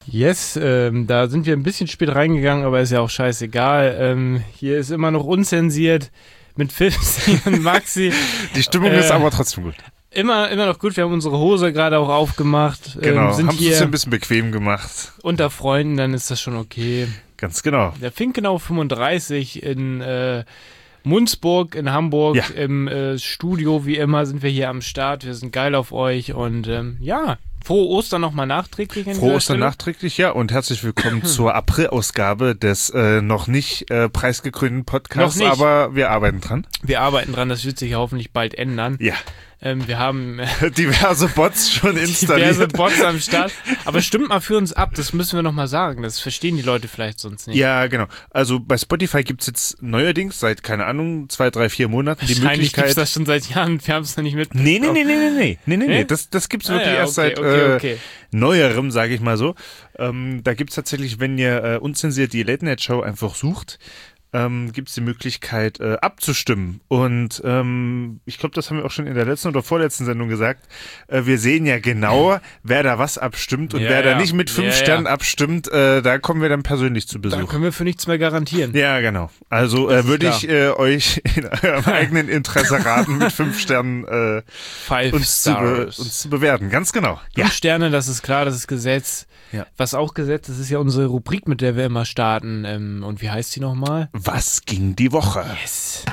Yes, da sind wir ein bisschen spät reingegangen, aber ist ja auch scheißegal. Hier ist immer noch unzensiert mit Fipsi und Maxi. Die Stimmung ist aber trotzdem gut. Immer noch gut. Wir haben unsere Hose gerade auch aufgemacht. Genau, sind haben es hier uns ein bisschen bequem gemacht. unter Freunden, dann ist das schon okay. Ganz genau. Der Finkenau 35 in Munzburg in Hamburg. Ja. Im Studio, wie immer, sind wir hier am Start. Wir sind geil auf euch und frohe Ostern nochmal nachträglich. Frohe Ostern nachträglich, ja, und herzlich willkommen zur April-Ausgabe des noch nicht preisgekrönten Podcasts, Noch nicht. Aber wir arbeiten dran. Wir arbeiten dran, das wird sich hoffentlich bald ändern. Ja. Wir haben diverse Bots schon installiert. diverse Bots am Start. Aber stimmt mal für uns ab, das müssen wir nochmal sagen. Das verstehen die Leute vielleicht sonst nicht. Ja, genau. Also bei Spotify gibt's jetzt neuerdings seit, keine Ahnung, 2, 3, 4 Monaten die Wahrscheinlich Möglichkeit. Gibt's das schon seit Jahren, wir haben es noch nicht mitbekommen. Nee. Das gibt's wirklich erst seit neuerem, sage ich mal so. Da gibt's tatsächlich, wenn ihr unzensiert die Late Night Show einfach sucht, gibt es die Möglichkeit abzustimmen. Und ich glaube, das haben wir auch schon in der letzten oder vorletzten Sendung gesagt. Wir sehen ja genau, wer da was abstimmt und wer da nicht mit 5 Sternen abstimmt. Da kommen wir dann persönlich zu Besuch. Da können wir für nichts mehr garantieren. Ja, genau. Also würde ich euch in eurem eigenen Interesse raten, mit 5 Sternen uns zu bewerten. Ganz genau. 5 Sterne, das ist klar, das ist Gesetz. Ja. Was auch Gesetz ist, ist ja unsere Rubrik, mit der wir immer starten. Und wie heißt die nochmal? Was ging die Woche? Yes.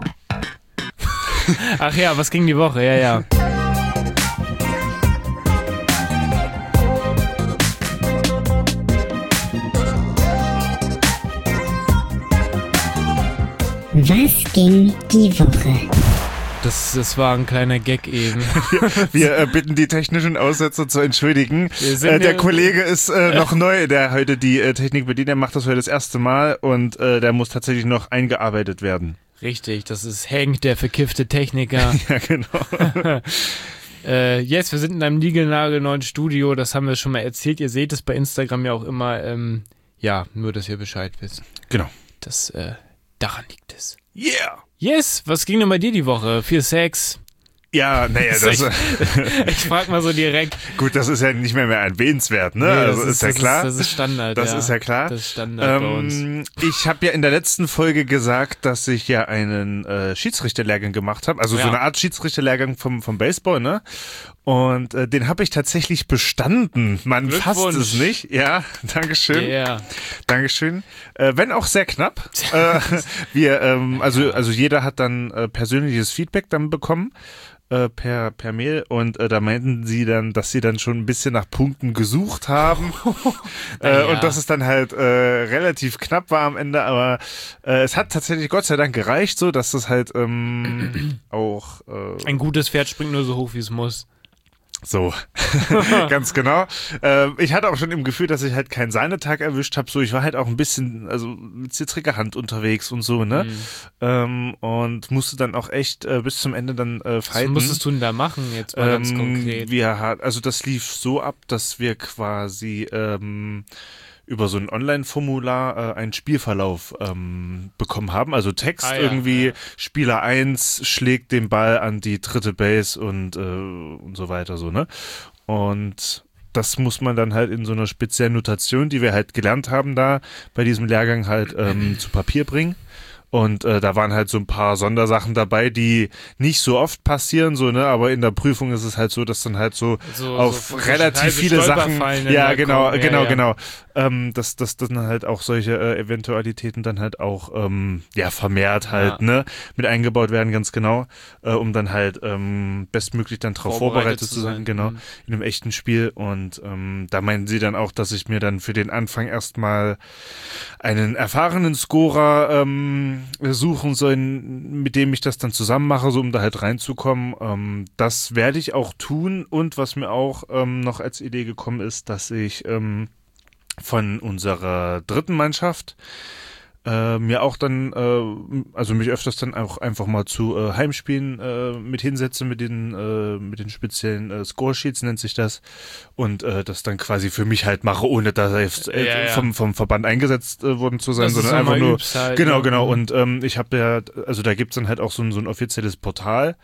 Ach ja, was ging die Woche? Ja. Was ging die Woche? Das war ein kleiner Gag eben. Wir bitten die technischen Aussetzer zu entschuldigen. Der Kollege ist noch neu, der heute die Technik bedient. Der macht das heute das erste Mal und der muss tatsächlich noch eingearbeitet werden. Richtig, das ist Hank, der verkiffte Techniker. Ja, genau. Yes, wir sind in einem niegelnagelneuen Studio. Das haben wir schon mal erzählt. Ihr seht es bei Instagram ja auch immer. Nur, dass ihr Bescheid wisst. Genau. Daran liegt es. Yeah! Yes, was ging denn bei dir die Woche? Viel Sex? Ja, naja, ich frag mal so direkt. Gut, das ist ja nicht mehr erwähnenswert, ne? Nee, also ist ja klar. Das ist Standard, Das ist ja klar. Das ist Standard bei uns. Ich habe ja in der letzten Folge gesagt, dass ich ja einen Schiedsrichterlehrgang gemacht habe. Also so eine Art Schiedsrichterlehrgang vom Baseball, ne? Und den habe ich tatsächlich bestanden. Man fasst es nicht. Ja, Dankeschön. Yeah. Dankeschön. Wenn auch sehr knapp. Also jeder hat dann persönliches Feedback dann bekommen. Per Mail und da meinten sie dann, dass sie dann schon ein bisschen nach Punkten gesucht haben und dass es dann halt relativ knapp war am Ende, aber es hat tatsächlich Gott sei Dank gereicht, so dass es halt auch ein gutes Pferd springt nur so hoch, wie es muss. So, ganz genau. Ich hatte auch schon im Gefühl, dass ich halt keinen Sahnetag erwischt habe. So, ich war halt auch ein bisschen, mit zittriger Hand unterwegs und so, ne? Und musste dann auch echt bis zum Ende dann fighten. Was musstest du denn da machen, jetzt mal ganz konkret? Also das lief so ab, dass wir quasi über so ein Online-Formular einen Spielverlauf bekommen haben. Also Text Spieler 1 schlägt den Ball an die dritte Base und so weiter so, ne? Und das muss man dann halt in so einer speziellen Notation, die wir halt gelernt haben da bei diesem Lehrgang halt zu Papier bringen. Und da waren halt so ein paar Sondersachen dabei, die nicht so oft passieren, so, ne, aber in der Prüfung ist es halt so, dass dann halt so auf relativ viele Sachen, genau, dass dann halt auch solche Eventualitäten dann halt auch vermehrt halt, ne, mit eingebaut werden, ganz genau, um dann halt bestmöglich dann drauf vorbereitet zu sein, genau, in einem echten Spiel. Und da meinten sie dann auch, dass ich mir dann für den Anfang erstmal einen erfahrenen Scorer suchen sollen, mit dem ich das dann zusammen mache, so um da halt reinzukommen. Das werde ich auch tun. Und was mir auch noch als Idee gekommen ist, dass ich von unserer dritten Mannschaft mir auch dann, also mich öfters dann auch einfach mal zu Heimspielen mit hinsetze, mit den speziellen Scoresheets nennt sich das, und das dann quasi für mich halt mache, ohne da vom Verband eingesetzt worden zu sein, sondern einfach nur, halt, genau, und ich habe ja, also da gibt's dann halt auch so ein offizielles Portal,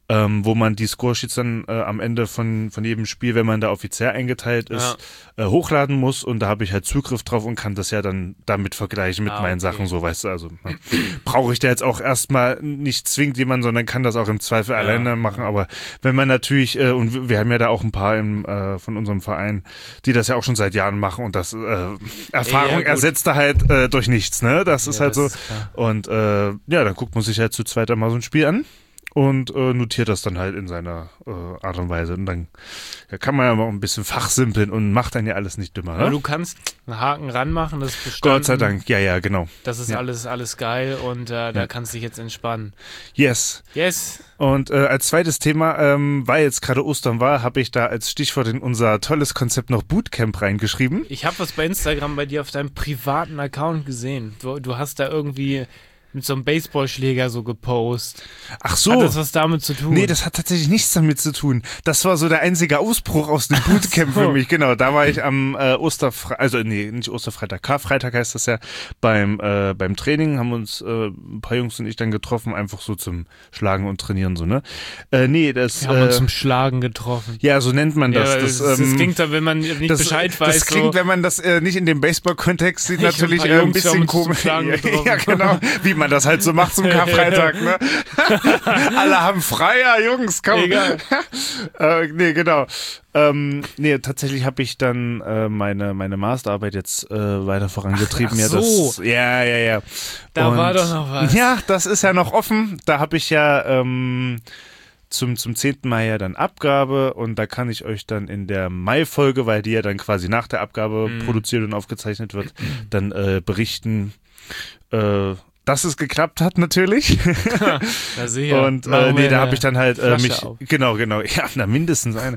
wo man die Scoresheets dann am Ende von jedem Spiel, wenn man da offiziell eingeteilt ist, hochladen muss und da habe ich halt Zugriff drauf und kann das ja dann damit vergleichen mit meinen Sachen, so, weißt du, also brauche ich da jetzt auch erstmal nicht zwingend jemanden, sondern kann das auch im Zweifel alleine machen, aber wenn man natürlich, und wir haben ja da auch ein paar von unserem Verein, die das ja auch schon seit Jahren machen und das Erfahrung ersetzt da halt durch nichts, ne, das ist halt so und dann guckt man sich halt zu zweit mal so ein Spiel an und notiert das dann halt in seiner Art und Weise. Und dann kann man ja mal ein bisschen fachsimpeln und macht dann ja alles nicht dümmer. Aber du kannst einen Haken ranmachen, das ist bestanden. Gott sei Dank, ja, genau. Das ist alles geil und da kannst du dich jetzt entspannen. Yes. Und als zweites Thema, weil jetzt gerade Ostern war, habe ich da als Stichwort in unser tolles Konzept noch Bootcamp reingeschrieben. Ich habe was bei Instagram bei dir auf deinem privaten Account gesehen. Du hast da irgendwie mit so einem Baseballschläger so gepostet. Ach so. Hat das was damit zu tun? Nee, das hat tatsächlich nichts damit zu tun. Das war so der einzige Ausbruch aus dem Bootcamp für mich. Genau, da war ich am nicht Osterfreitag, Karfreitag heißt das ja, beim Training haben uns ein paar Jungs und ich dann getroffen, einfach so zum Schlagen und Trainieren, so, ne? Wir haben uns zum Schlagen getroffen. Ja, so nennt man das. Das klingt dann, wenn man nicht Bescheid weiß. Das klingt, wenn man das nicht in dem Baseball-Kontext sieht, natürlich ein bisschen komisch. Ja, genau. Wie man das halt so macht zum Karfreitag, ne? Alle haben frei, ja, Jungs, komm. Egal. Nee, genau. Tatsächlich habe ich dann meine Masterarbeit jetzt weiter vorangetrieben. Ach so. Ja. Da war doch noch was. Ja, das ist ja noch offen. Da habe ich ja zum 10. Mai ja dann Abgabe und da kann ich euch dann in der Mai-Folge, weil die ja dann quasi nach der Abgabe produziert und aufgezeichnet wird, dann berichten, dass es geklappt hat, natürlich. Ja, sicher. Und da habe ich dann halt mich auf. Genau, ja, mindestens eine.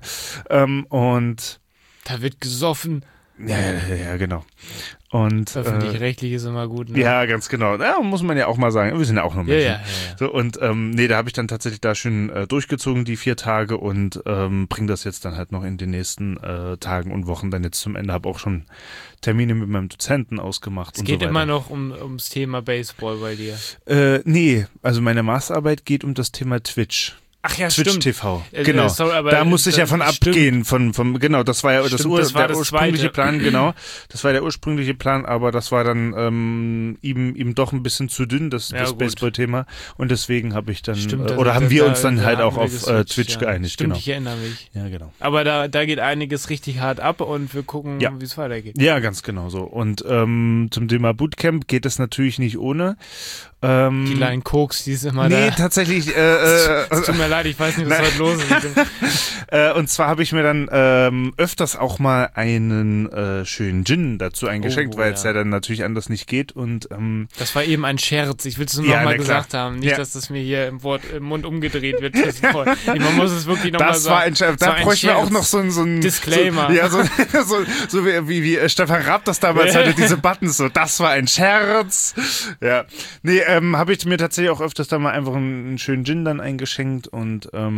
Und da wird gesoffen. Ja, genau. Und öffentlich-rechtlich ist immer gut, ne? Ja, ganz genau. Ja, muss man ja auch mal sagen. Wir sind ja auch noch Menschen. Ja. So, und da habe ich dann tatsächlich da schön durchgezogen, die 4 Tage und bringe das jetzt dann halt noch in den nächsten Tagen und Wochen dann jetzt zum Ende. Habe auch schon Termine mit meinem Dozenten ausgemacht. Es geht immer noch ums Thema Baseball bei dir. Nee, also meine Masterarbeit geht um das Thema Twitch. Ach ja, Twitch stimmt. TV, genau. Sorry, da musste ich ja von abgehen, genau, das war ja der ursprüngliche Plan, genau. Das war der ursprüngliche Plan, aber das war dann ihm doch ein bisschen zu dünn, das Baseball-Thema. Und deswegen habe ich dann, haben wir uns dann halt auch auf Twitch geeinigt. Stimmt, genau. Ich erinnere mich. Ja, genau. Aber da geht einiges richtig hart ab und wir gucken, wie es weitergeht. Ja, ganz genau so. Und zum Thema Bootcamp geht es natürlich nicht ohne. Die kleinen Koks, die ist immer da. Nee, tatsächlich. Es tut mir leid, ich weiß nicht, was heute los ist. Und zwar habe ich mir dann öfters auch mal einen schönen Gin dazu eingeschenkt, weil es ja dann natürlich anders nicht geht. Und das war eben ein Scherz. Ich will es nur nochmal gesagt haben. Nicht, dass das mir hier im Mund umgedreht wird. Man muss es wirklich nochmal sagen. Da bräuchten wir auch noch so ein Disclaimer. So wie Stefan Raab das damals hatte, diese Buttons. So, das war ein Scherz. Ja. Nee, habe ich mir tatsächlich auch öfters dann mal einfach einen schönen Gin dann eingeschenkt und da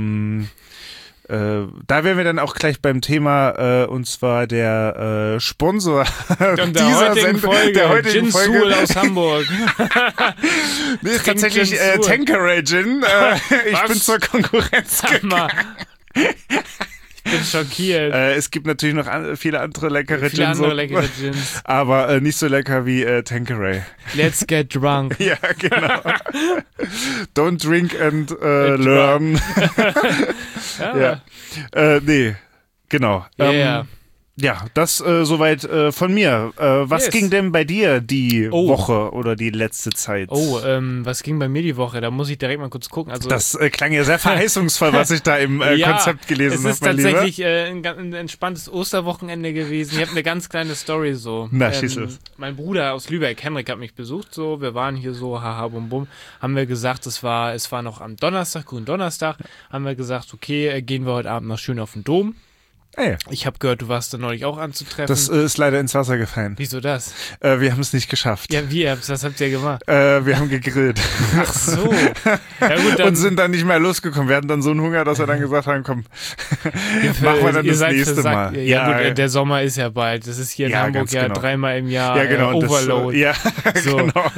wären wir dann auch gleich beim Thema und zwar der Sponsor dieser Folge, der heutigen Folge. Gin aus Hamburg. Nee, ist tatsächlich Tanqueray Gin. Ich bin zur Konkurrenz gegangen. Ich bin schockiert. Es gibt natürlich noch viele andere leckere Gins. Aber nicht so lecker wie Tanqueray. Let's get drunk. Ja, genau. Don't drink and learn. Ja. Nee, genau. Ja, das soweit von mir. Was ging denn bei dir die Woche oder die letzte Zeit? Was ging bei mir die Woche? Da muss ich direkt mal kurz gucken. Also, das klang ja sehr verheißungsvoll, was ich da im Konzept gelesen habe. Es ist tatsächlich ein entspanntes Osterwochenende gewesen. Ich habe eine ganz kleine Story so. Na, schieß los. Mein Bruder aus Lübeck, Henrik, hat mich besucht. So, wir waren hier so, haha, bum, bum. Haben wir gesagt, es war noch am Donnerstag, Gründonnerstag, haben wir gesagt, okay, gehen wir heute Abend noch schön auf den Dom. Hey. Ich habe gehört, du warst da neulich auch anzutreffen. Das ist leider ins Wasser gefallen. Wieso das? Wir haben es nicht geschafft. Ja, was habt ihr gemacht? Wir haben gegrillt. Ach so. Ja, gut, dann, Und sind dann nicht mehr losgekommen. Wir hatten dann so einen Hunger, dass wir dann gesagt haben, komm, machen wir dann das nächste Mal. Ja, gut, der Sommer ist ja bald. Das ist hier in Hamburg ja genau. 3-mal im Jahr Overload. Ja, genau.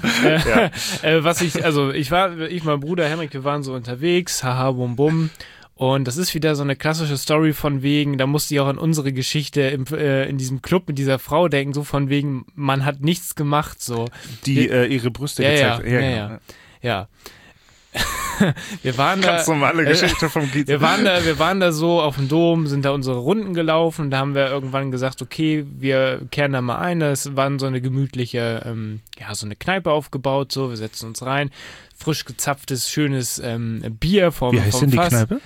Mein Bruder Henrik, wir waren so unterwegs, haha, bum bum. Und das ist wieder so eine klassische Story von wegen, da musste ich auch an unsere Geschichte in diesem Club mit dieser Frau denken, so von wegen, man hat nichts gemacht, so. Die ihre Brüste gezeigt hat. Ja. Wir waren da. Ganz normale Geschichte vom Kiez. Wir waren da so auf dem Dom, sind da unsere Runden gelaufen und da haben wir irgendwann gesagt, okay, wir kehren da mal ein. Es war so eine gemütliche, so eine Kneipe aufgebaut, so, wir setzen uns rein. Frisch gezapftes, schönes Bier vom Fass. Wie heißt denn die Kneipe?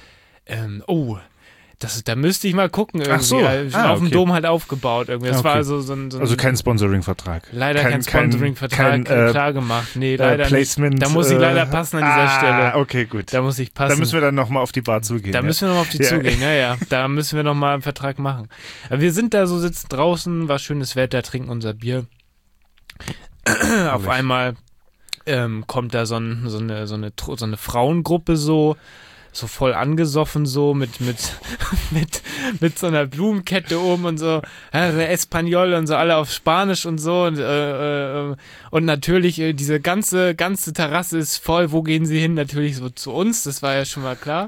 Da müsste ich mal gucken irgendwie. Ach so. Auf dem Dom halt aufgebaut irgendwie. Das war so ein also kein Sponsoring-Vertrag. Leider kein Sponsoring-Vertrag klar gemacht. Nee, leider Placement, nicht. Da muss ich leider passen an dieser Stelle. Okay, gut. Da muss ich passen. Da müssen wir dann nochmal auf die Bar zugehen. Da müssen wir nochmal auf die zugehen, ja. Da müssen wir nochmal einen Vertrag machen. Aber wir sind da so, sitzen draußen, war schönes Wetter, trinken unser Bier. Auf einmal kommt da so eine Frauengruppe so voll angesoffen so mit so einer Blumenkette oben und so Espanol und so alle auf Spanisch und so und natürlich diese ganze Terrasse ist voll. Wo gehen sie hin? Natürlich so zu uns, das war ja schon mal klar.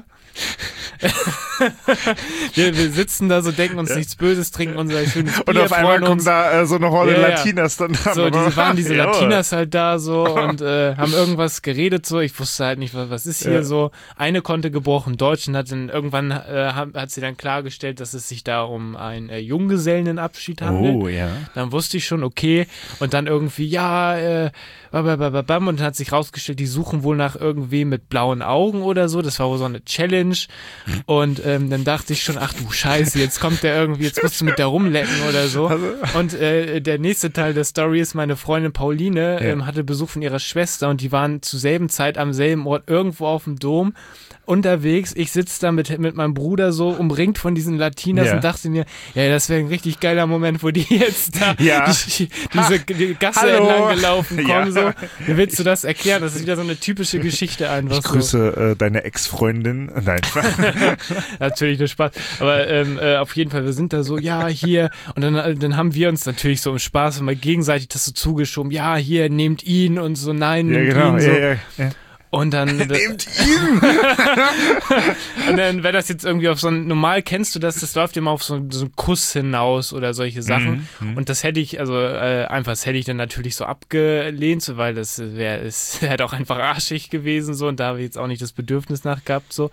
wir sitzen da so, denken uns nichts Böses, trinken unser schönes Bier. Und auf einmal kommen da so eine Horde Latinas dann. So, diese Latinas halt da so und haben irgendwas geredet so. Ich wusste halt nicht, was ist hier so. Eine konnte gebrochen Deutsch und hat dann irgendwann hat sie dann klargestellt, dass es sich da um einen Junggesellenabschied handelt. Oh, ja. Dann wusste ich schon, okay. Und dann irgendwie, und dann hat sich rausgestellt, die suchen wohl nach irgendwem mit blauen Augen oder so. Das war wohl so eine Challenge. Und dann dachte ich schon, ach du Scheiße, jetzt kommt der irgendwie, jetzt musst du mit der rumlecken oder so. Und der nächste Teil der Story ist, meine Freundin Pauline hatte Besuch von ihrer Schwester und die waren zur selben Zeit am selben Ort irgendwo auf dem Dom unterwegs. Ich sitze da mit meinem Bruder so umringt von diesen Latinas und dachte mir, ja, das wäre ein richtig geiler Moment, wo die jetzt da diese Gasse entlang gelaufen kommen. So. Wie willst du das erklären? Das ist wieder so eine typische Geschichte einfach. Ich grüße deine Ex-Freundin. Nein. Natürlich nur Spaß. Aber auf jeden Fall, wir sind da so, ja, hier. Und dann haben wir uns natürlich so im Spaß mal gegenseitig das so zugeschoben. Ja, hier, nehmt ihn und so, nein, nehmt ihn. So. Ja. Und dann nehmt ihn! Und dann wäre das jetzt irgendwie auf so ein, normal kennst du das läuft immer auf so einen Kuss hinaus oder solche Sachen. Und das hätte ich, das hätte ich dann natürlich so abgelehnt, so, weil das wäre auch einfach arschig gewesen, so, und da habe ich jetzt auch nicht das Bedürfnis nach gehabt, so.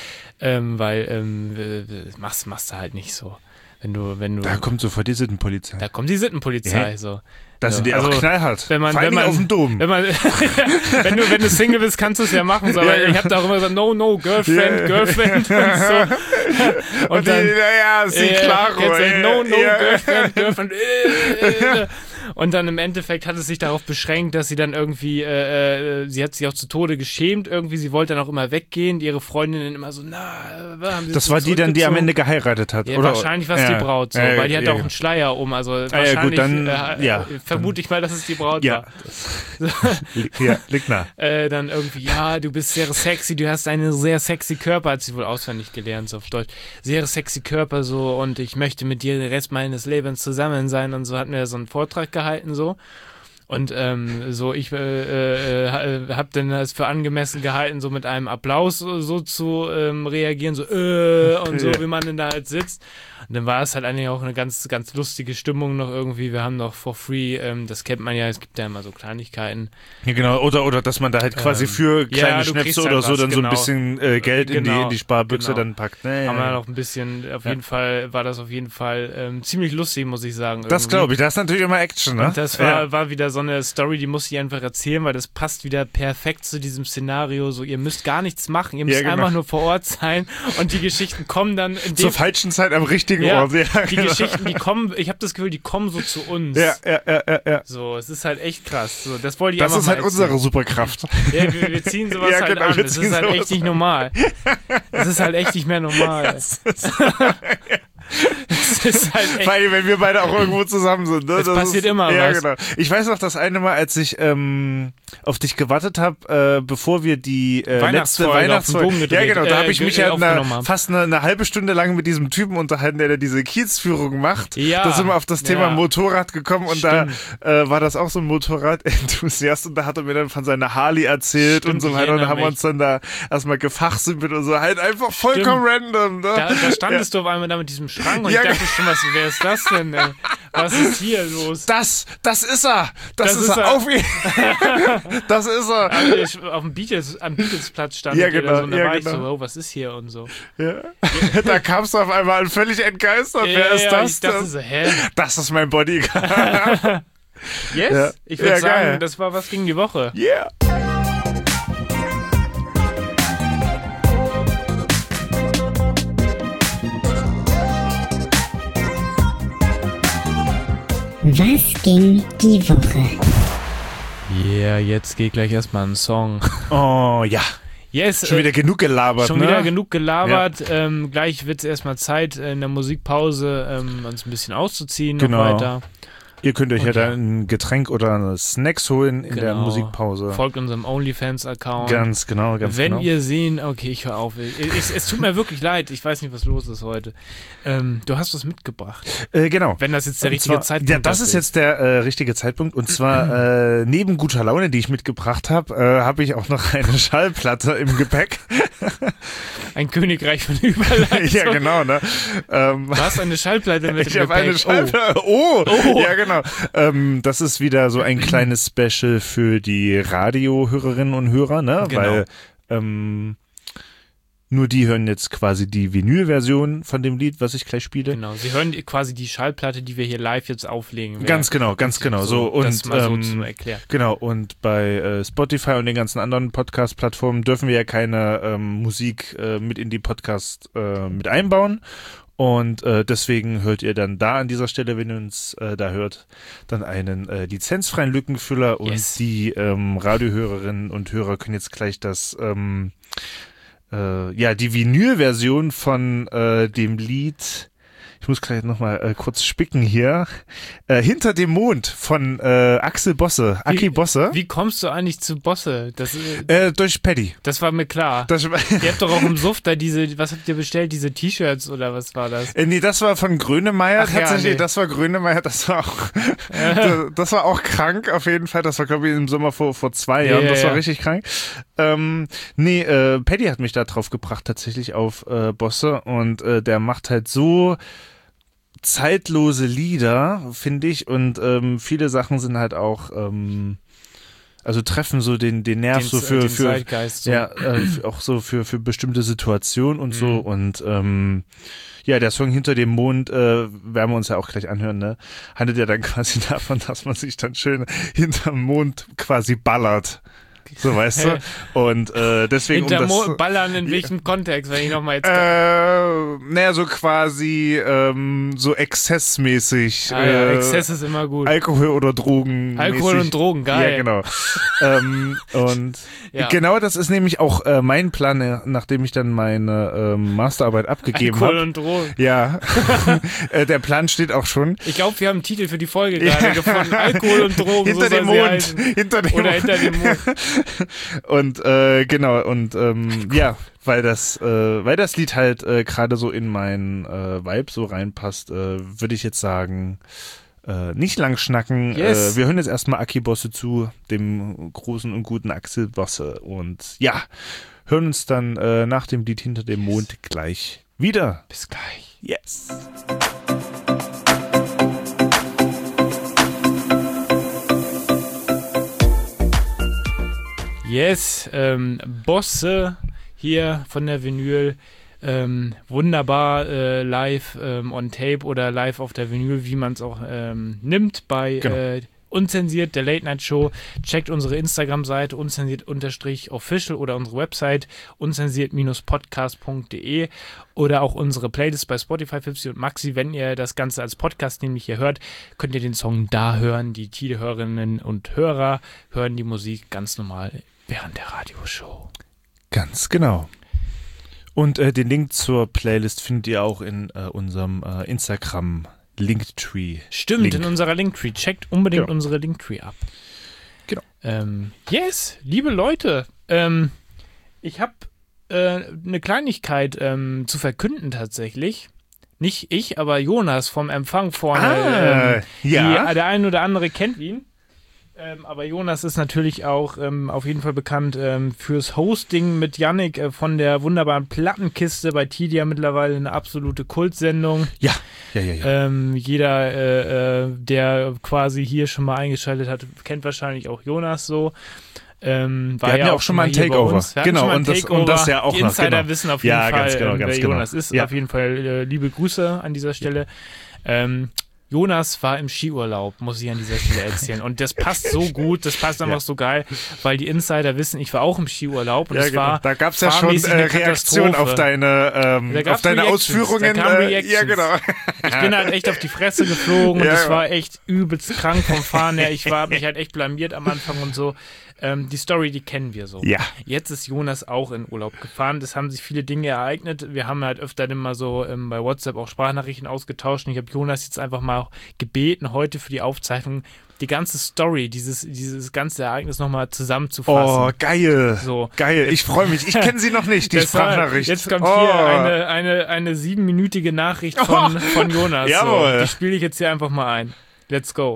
Machst du halt nicht so. Wenn du. Da kommt sofort die Sittenpolizei. So. Da sind die auch knallhart. Vor allem auf dem Dom. Wenn du Single bist, kannst du es ja machen. So, aber ich habe da auch immer gesagt, no, Girlfriend und so. Und dann, Girlfriend. Und dann im Endeffekt hat es sich darauf beschränkt, dass sie dann irgendwie, sie hat sich auch zu Tode geschämt irgendwie, sie wollte dann auch immer weggehen, ihre Freundinnen immer so, haben sie das war die dann, die am Ende geheiratet hat, ja, oder? Wahrscheinlich war es die Braut, so, weil die hat auch einen Schleier um, also wahrscheinlich, vermute ich mal, dass es die Braut war. Ja, liegt nah. Dann irgendwie, du bist sehr sexy, du hast einen sehr sexy Körper, hat sie wohl auswendig gelernt, so auf Deutsch. Sehr sexy Körper, so, und ich möchte mit dir den Rest meines Lebens zusammen sein, und so hatten wir so einen Vortrag gehalten, so. Und ich habe dann das für angemessen gehalten, so mit einem Applaus so zu reagieren, so und so, wie man denn da halt sitzt. Und dann war es halt eigentlich auch eine ganz, ganz lustige Stimmung noch irgendwie. Wir haben noch for free, das kennt man ja, es gibt ja immer so Kleinigkeiten. Ja, genau, oder dass man da halt quasi für kleine Schnäpse oder so dann so ein bisschen Geld in die Sparbüchse dann packt. Ne? Haben wir noch ein bisschen, jeden Fall, war das auf jeden Fall ziemlich lustig, muss ich sagen. Das glaube ich, das ist natürlich immer Action, ne? Und das war wieder so eine Story, die muss ich einfach erzählen, weil das passt wieder perfekt zu diesem Szenario. So, ihr müsst gar nichts machen, ihr müsst einfach nur vor Ort sein und die Geschichten kommen dann zur falschen Zeit am richtigen Ort. Die Geschichten, die kommen, ich habe das Gefühl, die kommen so zu uns. Ja. So, es ist halt echt krass. So, das wollte ich Das einfach ist halt mal unsere Superkraft. Ja, wir ziehen sowas halt an. Das ist halt echt nicht normal. Das ist halt echt nicht mehr normal. Das ist halt echt. Vor allem, wenn wir beide auch irgendwo zusammen sind. Ne? Es passiert immer ja, was. Genau. Ich weiß noch, das eine Mal, als ich auf dich gewartet habe, bevor wir die letzte Weihnachtsfolge... Ja, genau, da habe ich mich ja fast eine halbe Stunde lang mit diesem Typen unterhalten, der diese Kiezführung macht. Ja. Da sind wir auf das Thema Motorrad gekommen und Stimmt. da war das auch so ein Motorrad-Enthusiast und da hat er mir dann von seiner Harley erzählt und so weiter und da haben wir uns dann da erstmal gefachsimpelt und so, halt einfach vollkommen random. Ne? Da standest du auf einmal da mit diesem Schrank und ich dachte schon, wer ist das denn? Ey? Was ist hier los? Das ist er! Das ist er! Auf ihn! Das ist er! Auf dem am Beatles-Platz stand ja, genau, so, und da war ich so, oh, was ist hier und so. Ja. Da kamst du auf einmal völlig entgeistert. Wer ist das? Ich dachte so, hä? Das ist mein Bodyguard. Yes? Ja. Ich würde sagen, geil. Das war was gegen die Woche. Yeah! Was ging die Woche? Yeah, jetzt geht gleich erstmal ein Song. Oh ja. Yes, schon wieder genug gelabert, Schon wieder genug gelabert. Ja. Gleich wird es erstmal Zeit, in der Musikpause uns ein bisschen auszuziehen. Genau. Noch weiter. Ihr könnt euch dann ein Getränk oder Snacks holen in der Musikpause. Folgt unserem OnlyFans-Account. Ganz genau, Wenn ihr sehen, okay, ich höre auf. Es tut mir wirklich leid, ich weiß nicht, was los ist heute. Du hast was mitgebracht. Genau. Wenn das jetzt der richtige Zeitpunkt ist. Ja, das ist jetzt der richtige Zeitpunkt. Und zwar neben guter Laune, die ich mitgebracht habe, habe ich auch noch eine Schallplatte im Gepäck. Ein Königreich von Überleitung. Ja, genau. Ne? Du hast eine Schallplatte mit Ich habe eine Schallplatte. Oh. Ja, genau. Das ist wieder so ein kleines Special für die Radiohörerinnen und Hörer, ne? Genau. Weil nur die hören jetzt quasi die Vinyl-Version von dem Lied, was ich gleich spiele. Genau, sie hören quasi die Schallplatte, die wir hier live jetzt auflegen. Ganz genau. So, und das mal so zu erklären. Genau, und bei Spotify und den ganzen anderen Podcast-Plattformen dürfen wir ja keine Musik mit in die Podcast mit einbauen. Und deswegen hört ihr dann da an dieser Stelle, wenn ihr uns da hört, dann einen lizenzfreien Lückenfüller und die Radiohörerinnen und Hörer können jetzt gleich die Vinyl-Version von dem Lied, ich muss gleich nochmal kurz spicken hier, Hinter dem Mond von Axel Bosse, Aki Bosse. Wie kommst du eigentlich zu Bosse? Durch Paddy. Das war mir klar. Ihr habt doch auch im Suff da was habt ihr bestellt, diese T-Shirts oder was war das? Nee, das war von Grönemeyer tatsächlich, nee. Das war Grönemeyer, das war auch krank auf jeden Fall, das war glaube ich im Sommer vor 2 Jahren, das war richtig krank. Paddy hat mich da drauf gebracht tatsächlich auf Bosse und der macht halt so zeitlose Lieder, finde ich, und viele Sachen sind halt auch also treffen so den Nerv so für Zeitgeist, so. Ja, auch so für bestimmte Situationen und so und der Song Hinter dem Mond werden wir uns ja auch gleich anhören, ne? Handelt ja dann quasi davon, dass man sich dann schön hinterm Mond quasi ballert. So, weißt du? Und deswegen Ballern in welchem Kontext, wenn ich nochmal jetzt... so quasi so exzessmäßig. Exzess ist immer gut. Alkohol oder Drogen. Alkohol und Drogen, geil. Ja, genau. Und genau das ist nämlich auch mein Plan, nachdem ich dann meine Masterarbeit abgegeben habe. Alkohol und Drogen. Ja. Der Plan steht auch schon. Ich glaube, wir haben einen Titel für die Folge gerade gefunden. Alkohol und Drogen. Hinter dem Mond. Hinter dem Mond. Und genau, und weil das Lied halt gerade so in meinen Vibe so reinpasst, würde ich jetzt sagen, nicht lang schnacken. Yes. Wir hören jetzt erstmal Aki Bosse zu, dem großen und guten Axel Bosse. Und hören uns dann nach dem Lied Hinter dem Mond gleich wieder. Bis gleich. Yes. Yes, Bosse hier von der Vinyl, wunderbar live on Tape oder live auf der Vinyl, wie man es auch nimmt bei Unzensiert, der Late Night Show. Checkt unsere Instagram-Seite unzensiert_official oder unsere Website unzensiert-podcast.de oder auch unsere Playlist bei Spotify, Fipsi und Maxi. Wenn ihr das Ganze als Podcast nämlich hier hört, könnt ihr den Song da hören. Die Tide-Hörerinnen und Hörer hören die Musik ganz normal während der Radioshow. Ganz genau. Und den Link zur Playlist findet ihr auch in unserem Instagram Linktree. Stimmt, in unserer Linktree. Checkt unbedingt unsere Linktree ab. Genau. Yes, liebe Leute, ich habe eine Kleinigkeit zu verkünden tatsächlich. Nicht ich, aber Jonas vom Empfang vorne. Der ein oder andere kennt ihn. Aber Jonas ist natürlich auch auf jeden Fall bekannt fürs Hosting mit Yannick von der wunderbaren Plattenkiste bei Tidia, mittlerweile eine absolute Kultsendung. Ja. Jeder, der quasi hier schon mal eingeschaltet hat, kennt wahrscheinlich auch Jonas so. Wir hatten ja auch schon mal ein Takeover. Genau, und das ja auch die Insider noch. wissen auf jeden Fall, wer Jonas ist. Ja. Auf jeden Fall liebe Grüße an dieser Stelle. Jonas war im Skiurlaub, muss ich an dieser Stelle erzählen. Und das passt so gut, das passt einfach so geil, weil die Insider wissen, ich war auch im Skiurlaub. Und war da gab es ja schon Reaktionen auf deine Ausführungen. Da kamen Reactions. Ja, genau. Ich bin halt echt auf die Fresse geflogen und es war echt übelst krank vom Fahren her. Ich habe mich halt echt blamiert am Anfang und so. Die Story, die kennen wir so. Ja. Jetzt ist Jonas auch in Urlaub gefahren. Es haben sich viele Dinge ereignet. Wir haben halt öfter immer so bei WhatsApp auch Sprachnachrichten ausgetauscht. Und ich habe Jonas jetzt einfach mal gebeten, heute für die Aufzeichnung die ganze Story, dieses ganze Ereignis nochmal zusammenzufassen. Oh, geil. So. Geil. Ich freue mich. Ich kenne sie noch nicht, die Sprachnachricht. Jetzt kommt hier eine 7-minütige Nachricht von Jonas. Jawohl. So. Die spiele ich jetzt hier einfach mal ein. Let's go.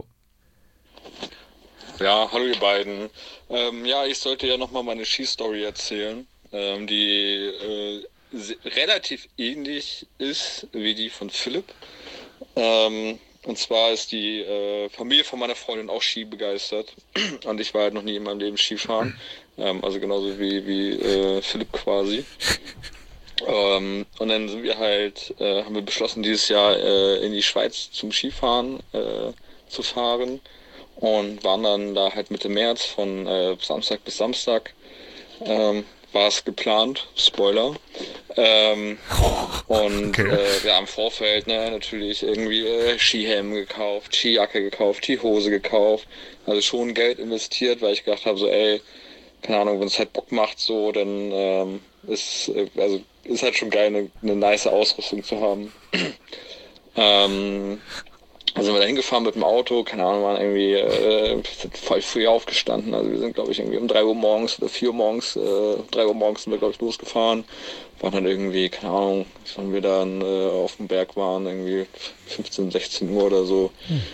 Ja, hallo ihr beiden. Ich sollte ja nochmal meine Skistory erzählen, die relativ ähnlich ist wie die von Philipp. Und zwar ist die Familie von meiner Freundin auch Ski begeistert und ich war halt noch nie in meinem Leben Skifahren, also genauso wie Philipp quasi. Und dann sind wir halt, haben wir beschlossen, dieses Jahr in die Schweiz zum Skifahren zu fahren. Und waren dann da halt Mitte März von Samstag bis Samstag. War es geplant, Spoiler. Wir haben im Vorfeld natürlich irgendwie Skihelm gekauft, Skijacke gekauft, Skihose gekauft. Also schon Geld investiert, weil ich gedacht habe, so keine Ahnung, wenn es halt Bock macht, so, dann ist halt schon geil, eine nice Ausrüstung zu haben. Also sind wir da hingefahren mit dem Auto, keine Ahnung, waren irgendwie sind voll früh aufgestanden. Also wir sind, glaube ich, irgendwie um 3 Uhr morgens oder 4 Uhr morgens, 3 Uhr morgens sind wir, glaube ich, losgefahren. Waren dann irgendwie, keine Ahnung, wann wir dann auf dem Berg waren, irgendwie 15, 16 Uhr oder so.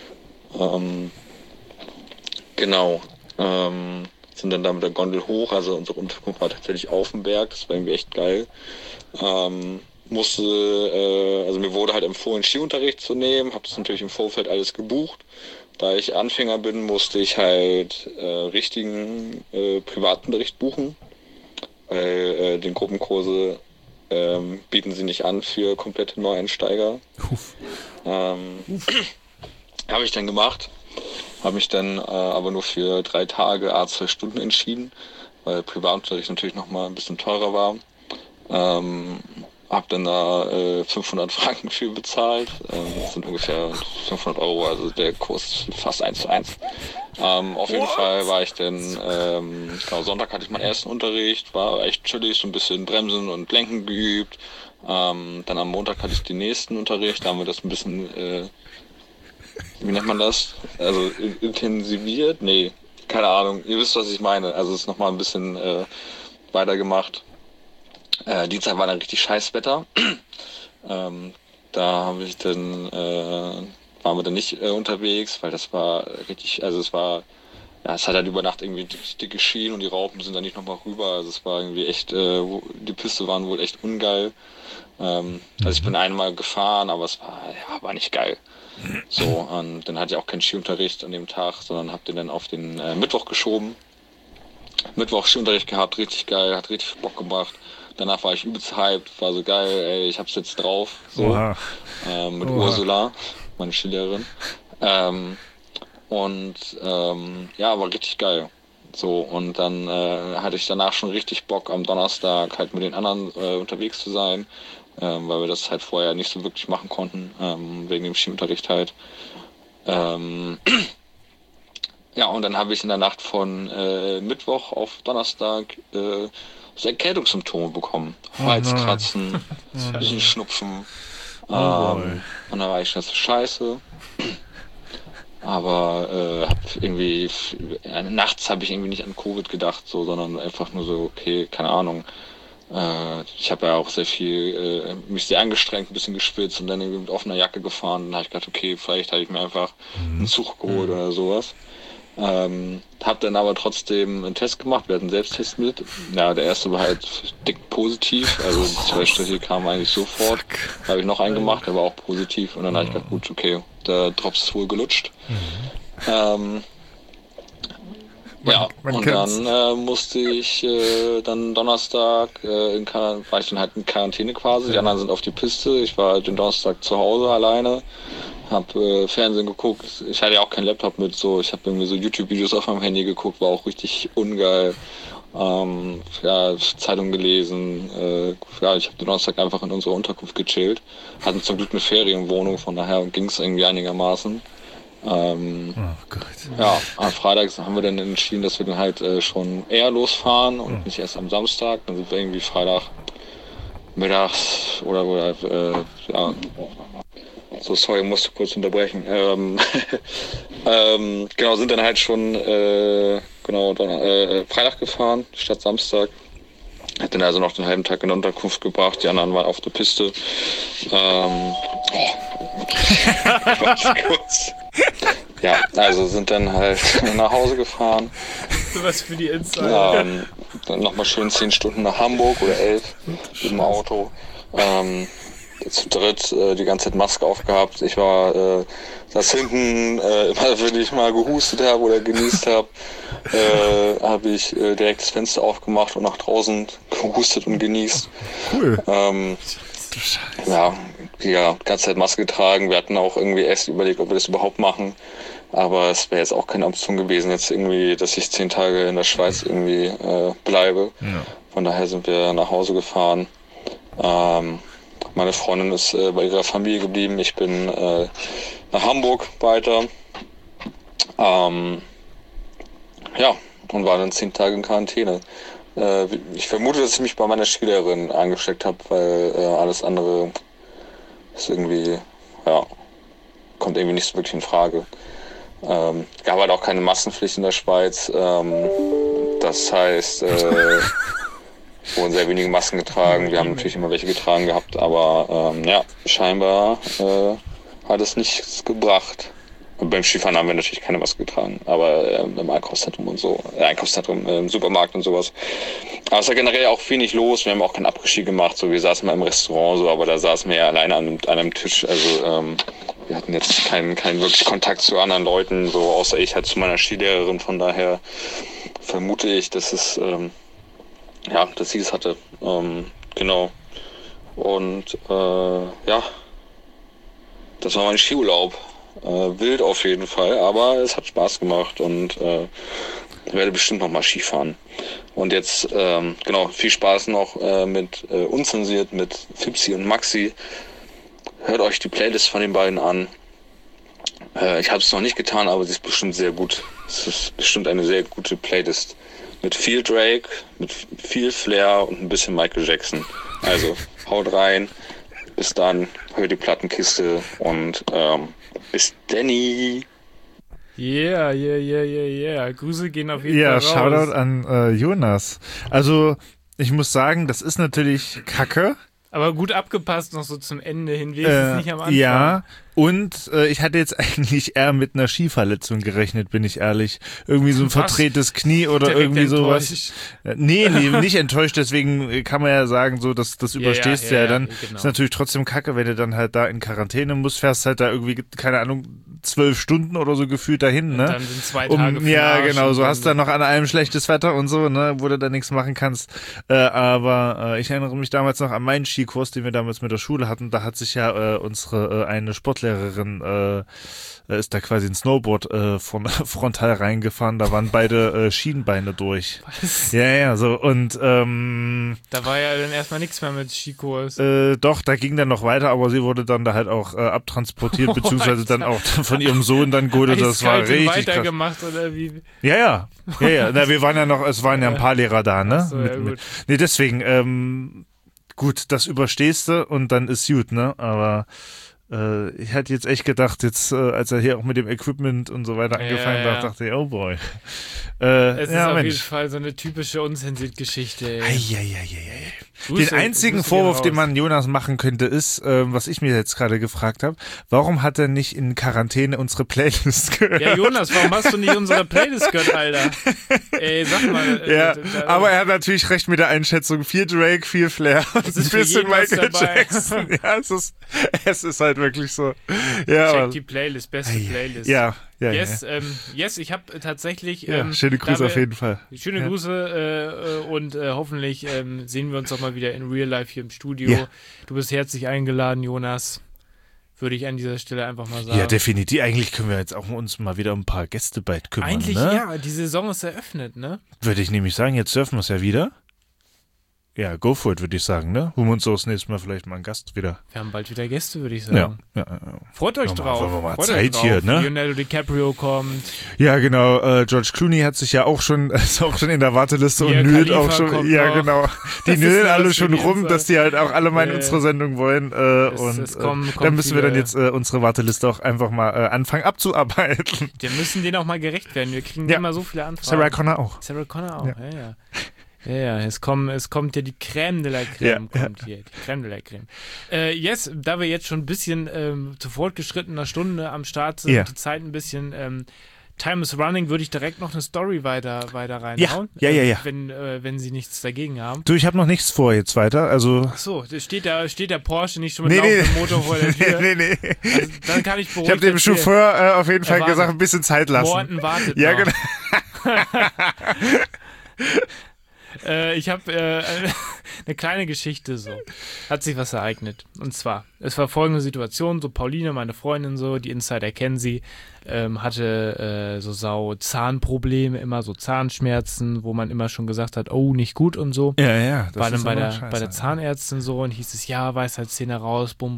Sind dann da mit der Gondel hoch, also unsere Unterkunft war tatsächlich auf dem Berg, das war irgendwie echt geil. Mir wurde halt empfohlen, Skiunterricht zu nehmen, habe das natürlich im Vorfeld alles gebucht. Da ich Anfänger bin, musste ich halt richtigen Privatunterricht buchen, weil den Gruppenkurse bieten sie nicht an für komplette Neueinsteiger. Habe ich dann gemacht, habe mich dann aber nur für 3 Tage 2 Stunden entschieden, weil Privatunterricht natürlich nochmal ein bisschen teurer war. Hab dann da 500 Franken für bezahlt. Das sind ungefähr 500 Euro, also der Kurs ist fast 1:1. Auf jeden Fall war ich dann, Sonntag hatte ich meinen ersten Unterricht, war echt chillig, so ein bisschen Bremsen und Lenken geübt. Dann am Montag hatte ich den nächsten Unterricht, da haben wir das ein bisschen, wie nennt man das? Also intensiviert? Nee, keine Ahnung, ihr wisst, was ich meine. Also es ist nochmal ein bisschen weitergemacht. Dienstag war dann richtig scheiß Wetter. Da habe ich dann, waren wir dann nicht unterwegs, weil das war richtig, es hat halt über Nacht irgendwie dick geschienen und die Raupen sind dann nicht nochmal rüber. Also es war irgendwie echt, die Piste waren wohl echt ungeil. Ich bin einmal gefahren, aber es war nicht geil. So, und dann hatte ich auch keinen Skiunterricht an dem Tag, sondern habe den dann auf den Mittwoch geschoben. Mittwoch Skiunterricht gehabt, richtig geil, hat richtig Bock gemacht. Danach war ich übelst hyped, war so geil, ey, ich hab's jetzt drauf. So. Mit Ursula, meine Skilehrerin. War richtig geil. So, und dann hatte ich danach schon richtig Bock, am Donnerstag halt mit den anderen unterwegs zu sein, weil wir das halt vorher nicht so wirklich machen konnten, wegen dem Skiunterricht halt. Ja, und dann habe ich in der Nacht von Mittwoch auf Donnerstag so Erkältungssymptome bekommen. Halskratzen, ein bisschen Schnupfen. Und dann war ich ganz scheiße. Aber nachts habe ich irgendwie nicht an Covid gedacht, so, sondern einfach nur so, okay, keine Ahnung. Ich habe ja auch sehr viel, mich sehr angestrengt, ein bisschen geschwitzt und dann irgendwie mit offener Jacke gefahren. Dann habe ich gedacht, okay, vielleicht habe ich mir einfach einen Zug geholt oder sowas. Hab dann aber trotzdem einen Test gemacht, wir hatten einen Selbsttest mit. Ja, der erste war halt dick positiv, also die 2 Striche kamen eigentlich sofort. Habe ich noch einen gemacht, der war auch positiv und dann habe ich gedacht, gut, okay, der Drops ist wohl gelutscht. Ja, und dann musste ich dann Donnerstag, war ich dann halt in Quarantäne quasi, die anderen sind auf die Piste, ich war halt den Donnerstag zu Hause alleine, hab Fernsehen geguckt, ich hatte ja auch keinen Laptop mit, so, ich habe irgendwie so YouTube-Videos auf meinem Handy geguckt, war auch richtig ungeil, Zeitung gelesen, ich habe den Donnerstag einfach in unserer Unterkunft gechillt, hatten zum Glück eine Ferienwohnung, von daher ging es irgendwie einigermaßen. Oh Gott. Ja, am Freitag haben wir dann entschieden, dass wir dann halt schon eher losfahren und nicht erst am Samstag. Dann sind wir irgendwie Freitag mittags oder so, sorry, musste kurz unterbrechen. Genau, sind dann halt schon Freitag gefahren statt Samstag. Hat dann also noch den halben Tag in der Unterkunft gebracht, die anderen waren auf der Piste. Kurz. Ja, also sind dann halt nach Hause gefahren. Sowas für die Insider. Dann nochmal schön 10 Stunden nach Hamburg oder 11 im Auto. Zu dritt die ganze Zeit Maske aufgehabt. Ich war saß hinten, immer wenn ich mal gehustet habe oder genießt habe, habe ich direkt das Fenster aufgemacht und nach draußen gehustet und genießt. Cool. Ja, die ganze Zeit Maske getragen. Wir hatten auch irgendwie erst überlegt, ob wir das überhaupt machen. Aber es wäre jetzt auch keine Option gewesen, jetzt irgendwie, dass ich 10 Tage in der Schweiz irgendwie bleibe. Ja. Von daher sind wir nach Hause gefahren. Meine Freundin ist bei ihrer Familie geblieben. Ich bin nach Hamburg weiter. Und war dann 10 Tage in Quarantäne. Ich vermute, dass ich mich bei meiner Skilehrerin angesteckt habe, weil alles andere ist irgendwie, kommt irgendwie nicht so wirklich in Frage. Gab halt auch keine Maskenpflicht in der Schweiz. Das heißt, wurden sehr wenige Masken getragen. Wir haben natürlich immer welche getragen gehabt, aber scheinbar hat es nichts gebracht. Und beim Skifahren haben wir natürlich keine Maske getragen, aber im Einkaufszentrum und so, im Supermarkt und sowas. Aber es war generell auch wenig los, wir haben auch kein Après-Ski gemacht, so, wir saßen mal im Restaurant, so, aber da saßen wir ja alleine an einem Tisch, also wir hatten jetzt keinen wirklich Kontakt zu anderen Leuten, so, außer ich halt zu meiner Skilehrerin, von daher vermute ich, dass es, dass sie es hatte, genau. Und das war mein Skiurlaub. Wild auf jeden Fall, aber es hat Spaß gemacht und ich werde bestimmt noch mal Skifahren. Und jetzt, viel Spaß noch mit Unzensiert, mit Fipsi und Maxi. Hört euch die Playlist von den beiden an. Ich habe es noch nicht getan, aber sie ist bestimmt sehr gut. Es ist bestimmt eine sehr gute Playlist. Mit viel Drake, mit viel Flair und ein bisschen Michael Jackson. Also, haut rein. Bis dann, hört die Plattenkiste und bis Danny. Yeah. Grüße gehen auf jeden Fall raus. Ja, Shoutout an Jonas. Also, ich muss sagen, das ist natürlich Kacke. Aber gut abgepasst noch so zum Ende hin, wenigstens nicht am Anfang. Ja, und ich hatte jetzt eigentlich eher mit einer Skiverletzung gerechnet, bin ich ehrlich. Irgendwie so ein verdrehtes Knie oder direkt irgendwie enttäuscht. Sowas. Nee, nicht enttäuscht, deswegen kann man ja sagen, so, das überstehst du ja dann. Genau. Ist natürlich trotzdem kacke, wenn du dann halt da in Quarantäne musst, fährst halt da irgendwie, keine Ahnung, 12 Stunden oder so gefühlt dahin, ne? Und dann sind 2 Tage für ja, Arsch genau, und so hast du dann noch an allem schlechtes Wetter und so, ne, wo du da nichts machen kannst. Aber ich erinnere mich damals noch an meinen Skikurs, den wir damals mit der Schule hatten. Da hat sich ja unsere eine Sportlehrerin ist da quasi ein Snowboard frontal reingefahren. Da waren beide Schienbeine durch. Was? Ja, so und da war ja dann erstmal nichts mehr mit Skikurs. Doch, da ging dann noch weiter, aber sie wurde dann da halt auch abtransportiert, beziehungsweise dann auch von ihrem Sohn dann geholt. Das war richtig krass. Weitergemacht oder wie? Ja. Na, wir waren ja noch, es waren ja ein paar Lehrer da, ne? So, ja, gut. Nee, deswegen, gut, das überstehst du und dann ist gut, ne? Aber ich hatte jetzt echt gedacht, als er hier auch mit dem Equipment und so weiter angefangen hat, dachte ich, oh boy. Es ist auf jeden Fall so eine typische Unzensiert-Geschichte. Den einzigen Vorwurf, den man Jonas machen könnte, ist, was ich mir jetzt gerade gefragt habe, warum hat er nicht in Quarantäne unsere Playlist gehört? Ja, Jonas, warum hast du nicht unsere Playlist gehört, Alter? Ey, sag mal. Ja, aber er hat natürlich recht mit der Einschätzung. Viel Drake, viel Flair und ein bisschen Michael Jackson. Ja, es ist halt wirklich so. Ja, check die Playlist, beste Playlist. Ja. Yes, ich habe tatsächlich. Schöne Grüße auf jeden Fall. Schöne Grüße und hoffentlich sehen wir uns auch mal wieder in Real Life hier im Studio. Ja. Du bist herzlich eingeladen, Jonas. Würde ich an dieser Stelle einfach mal sagen. Ja, definitiv. Eigentlich können wir jetzt auch uns mal wieder um ein paar Gäste bald kümmern. Eigentlich ne? ja, die Saison ist eröffnet, ne? Würde ich nämlich sagen, jetzt dürfen wir es ja wieder. Ja, go for it, würde ich sagen, ne? Holen wir uns so das nächste Mal vielleicht mal einen Gast wieder. Wir haben bald wieder Gäste, würde ich sagen. Ja. Freut euch drauf. Wollen wir mal Freut Zeit euch drauf. hier, ne? Leonardo DiCaprio kommt. Ja, genau. George Clooney hat sich ja auch schon, ist auch schon in der Warteliste Hier, und nölt Khalifa auch schon. kommt Ja, noch. genau. Die Das nölen ist alle was schon für die rum, Insider. dass die halt auch alle mal in unsere Sendung wollen. Dann müssen wir dann jetzt unsere Warteliste auch einfach mal anfangen abzuarbeiten. Wir müssen denen auch mal gerecht werden. Wir kriegen immer so viele Anfragen. Sarah Connor auch. Ja. Ja, es kommt ja die Crème de la Crème, kommt hier, die Crème de la Crème. Yes, da wir jetzt schon ein bisschen zu fortgeschrittener Stunde am Start sind, die Zeit ein bisschen Time is running, würde ich direkt noch eine Story weiter reinhauen. Ja. Wenn Sie nichts dagegen haben. Du, ich habe noch nichts vor jetzt weiter, also... Ach so, steht der Porsche nicht schon mit laufendem Motor vor der Tür? Nee. Also, dann kann ich beruhigt Ich habe dem Chauffeur auf jeden Fall wartet. gesagt, ein bisschen Zeit lassen. Morten wartet Ja, noch. genau. Ich habe eine kleine Geschichte so. Hat sich was ereignet. Und zwar, es war folgende Situation, so Pauline, meine Freundin so, die Insider kennen sie, hatte so Zahnprobleme, immer so Zahnschmerzen, wo man immer schon gesagt hat, oh, nicht gut und so. Ja. War dann bei der Zahnärztin so und hieß es, ja, Weisheitszähne raus, bum.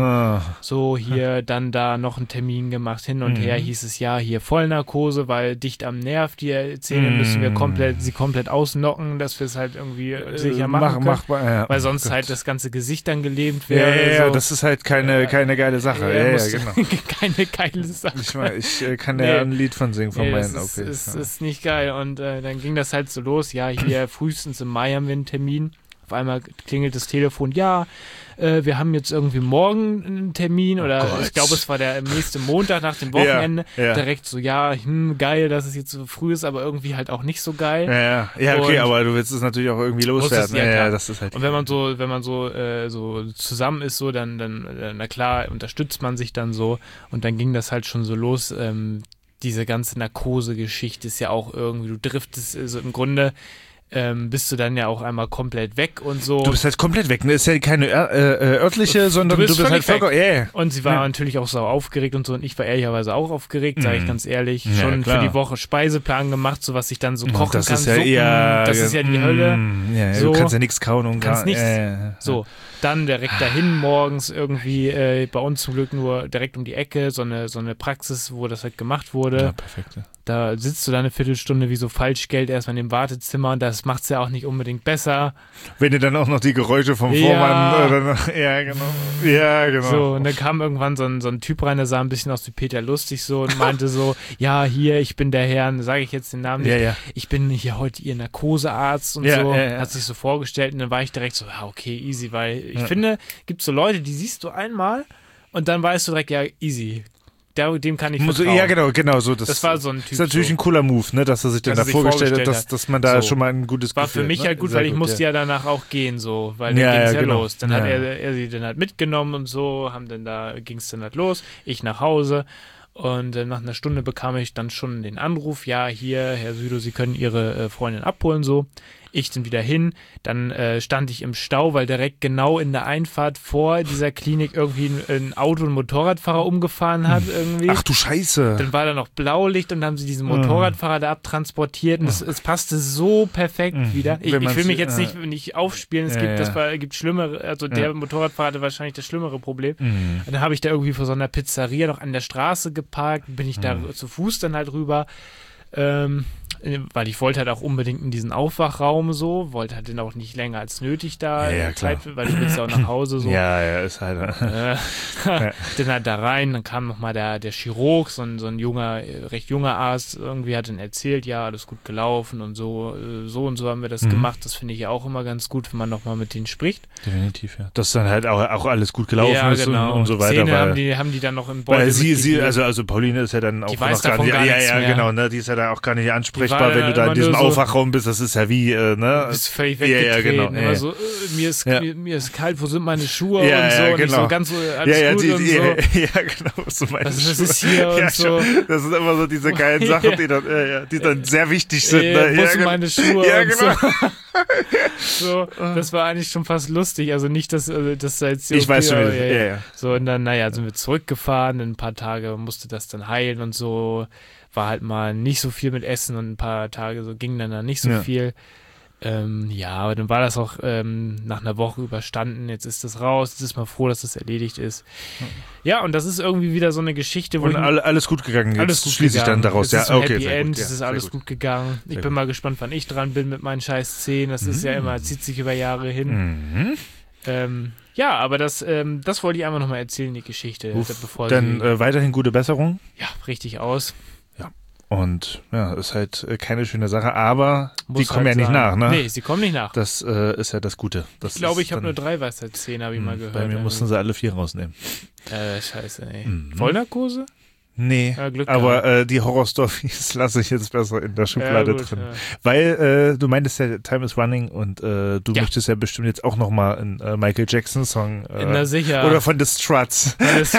So, hier, dann da noch einen Termin gemacht, hin und her, hieß es, ja, hier Vollnarkose, weil dicht am Nerv, die Zähne müssen wir komplett ausnocken, dass wir es halt irgendwie sicher machen können, machbar, weil sonst halt das ganze Gesicht dann gelähmt wäre. Ja, so. das ist halt keine geile Sache. Ja, genau. Keine geile Sache. Ich meine, ich kann ja ein Lied von singen von meinen OPs. OPs. Ist nicht geil. Und dann ging das halt so los. Ja, hier frühestens im Mai haben wir einen Termin. Auf einmal klingelt das Telefon. Ja, wir haben jetzt irgendwie morgen einen Termin. Oder ich glaube, es war der nächste Montag nach dem Wochenende. Ja. Direkt so, ja, geil, dass es jetzt so früh ist, aber irgendwie halt auch nicht so geil. Ja, okay, und aber du willst es natürlich auch irgendwie loswerden. Ja, das ist halt. Und wenn man so zusammen ist, so, dann na klar, unterstützt man sich dann so. Und dann ging das halt schon so los. Diese ganze Narkose-Geschichte ist ja auch irgendwie, du driftest, also im Grunde bist du dann ja auch einmal komplett weg und so. Du bist halt komplett weg, ne? Ist ja keine örtliche, sondern du bist halt vollkommen. Und sie war natürlich auch sau aufgeregt und so, und ich war ehrlicherweise auch aufgeregt, sage ich ganz ehrlich. Ja, schon klar. für die Woche Speiseplan gemacht, so was ich dann so kochen das kann. Ist ja Suppen, das ist ja die Hölle. Ja, so, du kannst ja nichts kauen und kannst nichts. Ja. So, dann direkt dahin morgens irgendwie, bei uns zum Glück nur direkt um die Ecke, so eine Praxis, wo das halt gemacht wurde. Ja, perfekt. Ja. Da sitzt du da eine Viertelstunde wie so Falschgeld erstmal in dem Wartezimmer und das macht's ja auch nicht unbedingt besser. Wenn ihr dann auch noch die Geräusche vom Vormann oder noch, ja, genau. So, und dann kam irgendwann so ein Typ rein, der sah ein bisschen aus wie Peter Lustig so und meinte so, ja, hier, ich bin der Herr, sage ich jetzt den Namen nicht, ich bin hier heute Ihr Narkosearzt und so, hat sich so vorgestellt und dann war ich direkt so, ja, okay, easy, weil ich finde, gibt so Leute, die siehst du einmal und dann weißt du direkt, ja, easy. Dem kann ich vertrauen. Ja, genau. So, das war so ein Typ. Ist natürlich ein cooler Move, ne, dass er sich dann da vorgestellt hat, dass man da schon mal ein gutes Gefühl hat. War für mich halt gut, weil ich musste ja danach auch gehen, so, weil dann ging's genau. Los. Dann hat er sie dann halt mitgenommen und so, ging's dann halt los, ich nach Hause. Und nach einer Stunde bekam ich dann schon den Anruf, ja, hier, Herr Südow, Sie können Ihre Freundin abholen, so. Ich dann wieder hin, dann stand ich im Stau, weil direkt genau in der Einfahrt vor dieser Klinik irgendwie ein Auto- und Motorradfahrer umgefahren hat irgendwie. Ach du Scheiße. Dann war da noch Blaulicht und dann haben sie diesen Motorradfahrer da abtransportiert und es passte so perfekt wieder. Ich will mich jetzt nicht aufspielen, gibt schlimmere, also der Motorradfahrer hatte wahrscheinlich das schlimmere Problem. Dann habe ich da irgendwie vor so einer Pizzeria noch an der Straße geparkt, bin ich da zu Fuß dann halt rüber, weil ich wollte halt auch unbedingt in diesen Aufwachraum so, wollte halt den auch nicht länger als nötig da, Zeit, weil ich will ja auch nach Hause so. Ja, ist halt. Dann halt da rein, dann kam nochmal der Chirurg, so ein recht junger Arzt, irgendwie hat dann erzählt, ja, alles gut gelaufen und so und so haben wir das gemacht. Das finde ich ja auch immer ganz gut, wenn man nochmal mit denen spricht. Definitiv, ja. Dass dann halt auch alles gut gelaufen ist und so weiter. Zähne haben die dann noch im Beutel. Weil sie, also Pauline ist ja dann auch die weiß davon gar nichts mehr. Genau, ne, die ist ja dann auch gar nicht ansprechbar, wenn du da in diesem Aufwachraum bist, das ist ja wie, ne? Du bist völlig weggetreten. Genau. Immer so, mir ist kalt, wo sind meine Schuhe und so. Genau. Und ich so ganz so, alles gut und so. Ja, genau, so meine Schuhe. Das ist hier und so. Das sind immer so diese geilen Sachen, die dann sehr wichtig sind. Wo sind meine Schuhe ja, und genau. so. Das war eigentlich schon fast lustig. Also nicht, dass da jetzt... Ich weiß schon, ja. So, und dann, sind wir zurückgefahren. In ein paar Tage musste das dann heilen und so. War halt mal nicht so viel mit Essen und ein paar Tage so ging dann nicht so viel. Aber dann war das auch nach einer Woche überstanden. Jetzt ist das raus. Jetzt ist mal froh, dass das erledigt ist. Ja, und das ist irgendwie wieder so eine Geschichte, wo alles gut gegangen. Alles gut schließe ich dann daraus. Es ist Ja, ein okay, Happy End. Ja, es ist alles gut gegangen. Ich bin mal gespannt, wann ich dran bin mit meinen scheiß Zähnen. Das ist ja immer, zieht sich über Jahre hin. Aber das wollte ich einfach nochmal erzählen, die Geschichte. Bevor dann weiterhin gute Besserung. Ja, richtig aus. Und ja, ist halt keine schöne Sache, aber die kommen halt ja nicht nach, ne? Nee, sie kommen nicht nach. Das ist ja das Gute. Ich glaube, ich habe nur 3 Weisheitszähne, habe ich mal gehört. Bei mir mussten sie alle 4 rausnehmen. Scheiße, ey. Vollnarkose? Nee, aber die Horror-Stories lasse ich jetzt besser in der Schublade drin. Ja. Weil du meintest ja, Time is Running und du möchtest ja bestimmt jetzt auch nochmal einen Michael Jackson-Song na sicher. Oder von The Struts.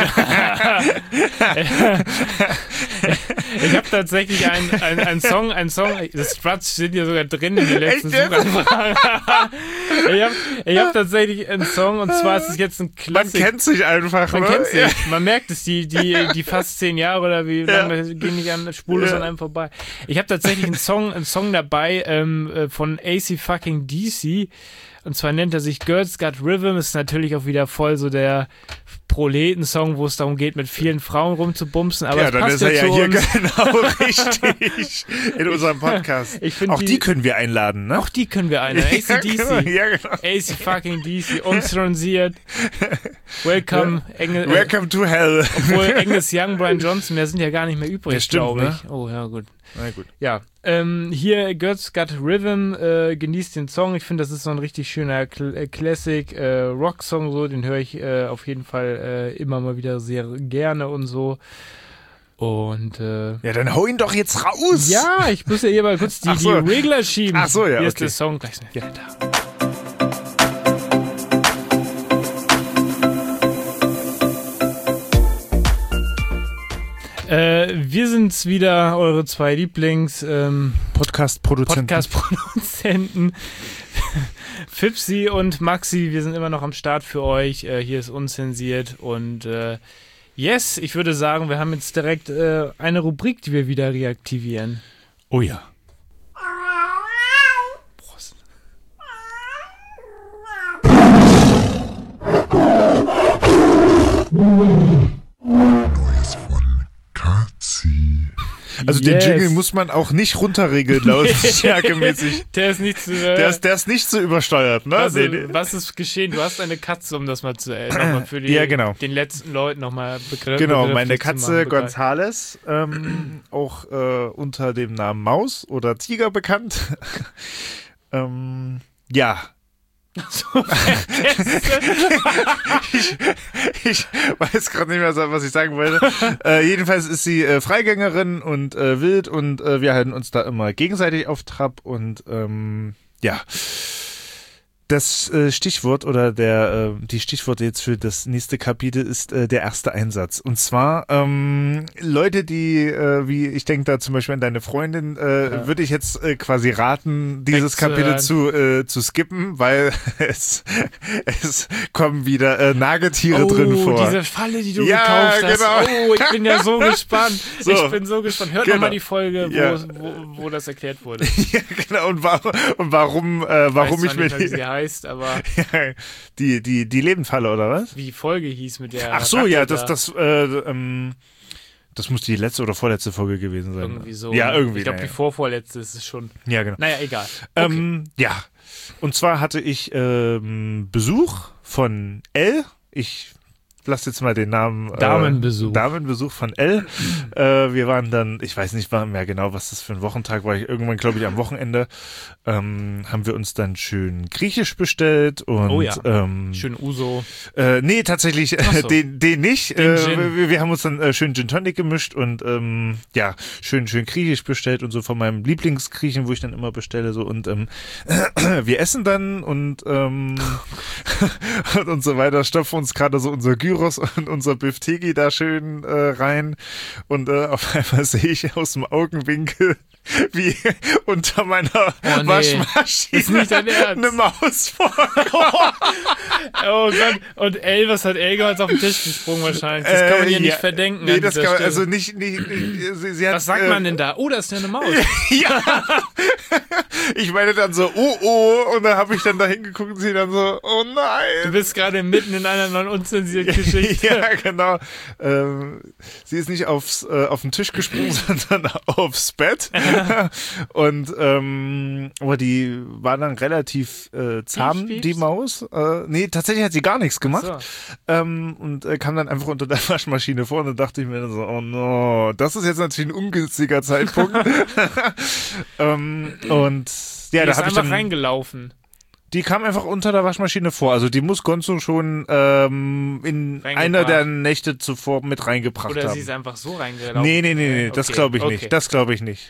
Ich habe tatsächlich einen Song, The Struts sind ja sogar drin in den letzten Suchanfragen. Ich hab tatsächlich einen Song und zwar ist es jetzt ein Klassik. Man kennt sich einfach, Man kennt sich. Man merkt es, die fast 10 Jahre oder wie lange gehen nicht an spurlos an einem vorbei. Ich habe tatsächlich einen Song dabei von AC fucking DC und zwar nennt er sich Girls Got Rhythm, ist natürlich auch wieder voll so der Proletensong, wo es darum geht, mit vielen Frauen rumzubumsen, aber dann ist er ja hier genau richtig in unserem Podcast. Auch die können wir einladen, ne? Auch die können wir einladen. AC/DC. Ja, genau. AC fucking DC, unzensiert. Welcome to Hell. Obwohl Angus Young, Brian Johnson, mehr sind ja gar nicht mehr übrig, glaube ich. Ne? Oh, ja, gut. Na gut. Ja, hier Girls Got Rhythm, genießt den Song. Ich finde, das ist so ein richtig schöner Classic Rock-Song, so. Den höre ich auf jeden Fall immer mal wieder sehr gerne und so. Und ja, dann hau ihn doch jetzt raus! Ja, ich muss ja hier mal kurz die Regler schieben. Ach so, ja, hier ist der Song gleich wieder da. Wir sind's wieder, eure 2 Lieblings Podcast-Produzenten. Fipsi und Maxi, wir sind immer noch am Start für euch. Hier ist unzensiert und yes, ich würde sagen, wir haben jetzt direkt eine Rubrik, die wir wieder reaktivieren. Oh ja. Prost. Also den Jingle muss man auch nicht runterregeln, lautstärkemäßig. Der ist nicht zu... Der ist nicht so übersteuert, ne? Also, was ist geschehen? Du hast eine Katze, um das mal zu nochmal für den letzten Leuten nochmal begriffen. Genau, meine Katze Gonzales, auch unter dem Namen Maus oder Tiger bekannt. Ja. So, ich weiß gerade nicht mehr, was ich sagen wollte. Jedenfalls ist sie Freigängerin und wild und wir halten uns da immer gegenseitig auf Trab und ja. Das Stichwort oder die Stichworte jetzt für das nächste Kapitel ist der erste Einsatz. Und zwar Leute, die, wie ich denke da zum Beispiel an deine Freundin, würde ich jetzt quasi raten, dieses Kapitel zu skippen, weil es kommen wieder Nagetiere drin vor. Oh, diese Falle, die du gekauft hast. Genau. Oh, ich bin ja so gespannt. So. Ich bin so gespannt. Hört noch mal die Folge, wo das erklärt wurde. Ja, genau. Und warum ich mir wie sie heißt, aber die Lebendfalle, oder was? wie die Folge hieß mit der Ach so, Ratte ja, da. das muss die letzte oder vorletzte Folge gewesen sein. Irgendwie so. Ja, irgendwie. Ich glaube, die vorvorletzte ist es schon. Ja, genau. Naja, egal. Okay. Ja. Und zwar hatte ich Besuch von Elle. Ich lasse jetzt mal den Namen. Damenbesuch von Elle. Wir waren dann, ich weiß nicht mehr genau, was das für ein Wochentag war. Irgendwann, glaube ich, am Wochenende haben wir uns dann schön Griechisch bestellt. Und, schön Uso. Nee, tatsächlich So. den nicht. Den Gin. Wir haben uns dann schön Gin Tonic gemischt und schön Griechisch bestellt und so von meinem Lieblingsgriechen, wo ich dann immer bestelle. So und wir essen dann und und so weiter, stopfen uns gerade so unser Gyros und unser Biftegi da schön rein und auf einmal sehe ich aus dem Augenwinkel, wie unter meiner Waschmaschine Ist nicht dein Ernst. eine Maus vorkommt. Oh Gott. Und Elle, was hat Elle gemacht? Ist auf den Tisch gesprungen wahrscheinlich. Das kann man ihr nicht verdenken. Nee, an das dieser kann man, Stelle. also nicht sie hat, Was sagt man denn da? Oh, da ist ja eine Maus. Ja. Ich meine dann so, und da habe ich dann da hingeguckt und sie dann so, oh Du nein. bist gerade mitten in einer neuen unzensierten Geschichte. Ja, genau. Sie ist nicht auf den Tisch gesprungen, sondern aufs Bett. Und aber die war dann relativ zahm, Piepst? die Maus. Nee, tatsächlich hat sie gar nichts gemacht. Ach Und kam dann einfach unter der Waschmaschine vor und dann dachte ich mir dann so, oh no, das ist jetzt natürlich ein ungünstiger Zeitpunkt. Und ja, Die da ist habe ich einfach dann reingelaufen. die kam einfach unter der Waschmaschine vor. Also die muss Gonzo schon in einer der Nächte zuvor mit reingebracht Oder haben. sie ist einfach so reingelaufen. Nee, das Okay, glaube ich okay. nicht. Das glaube ich nicht.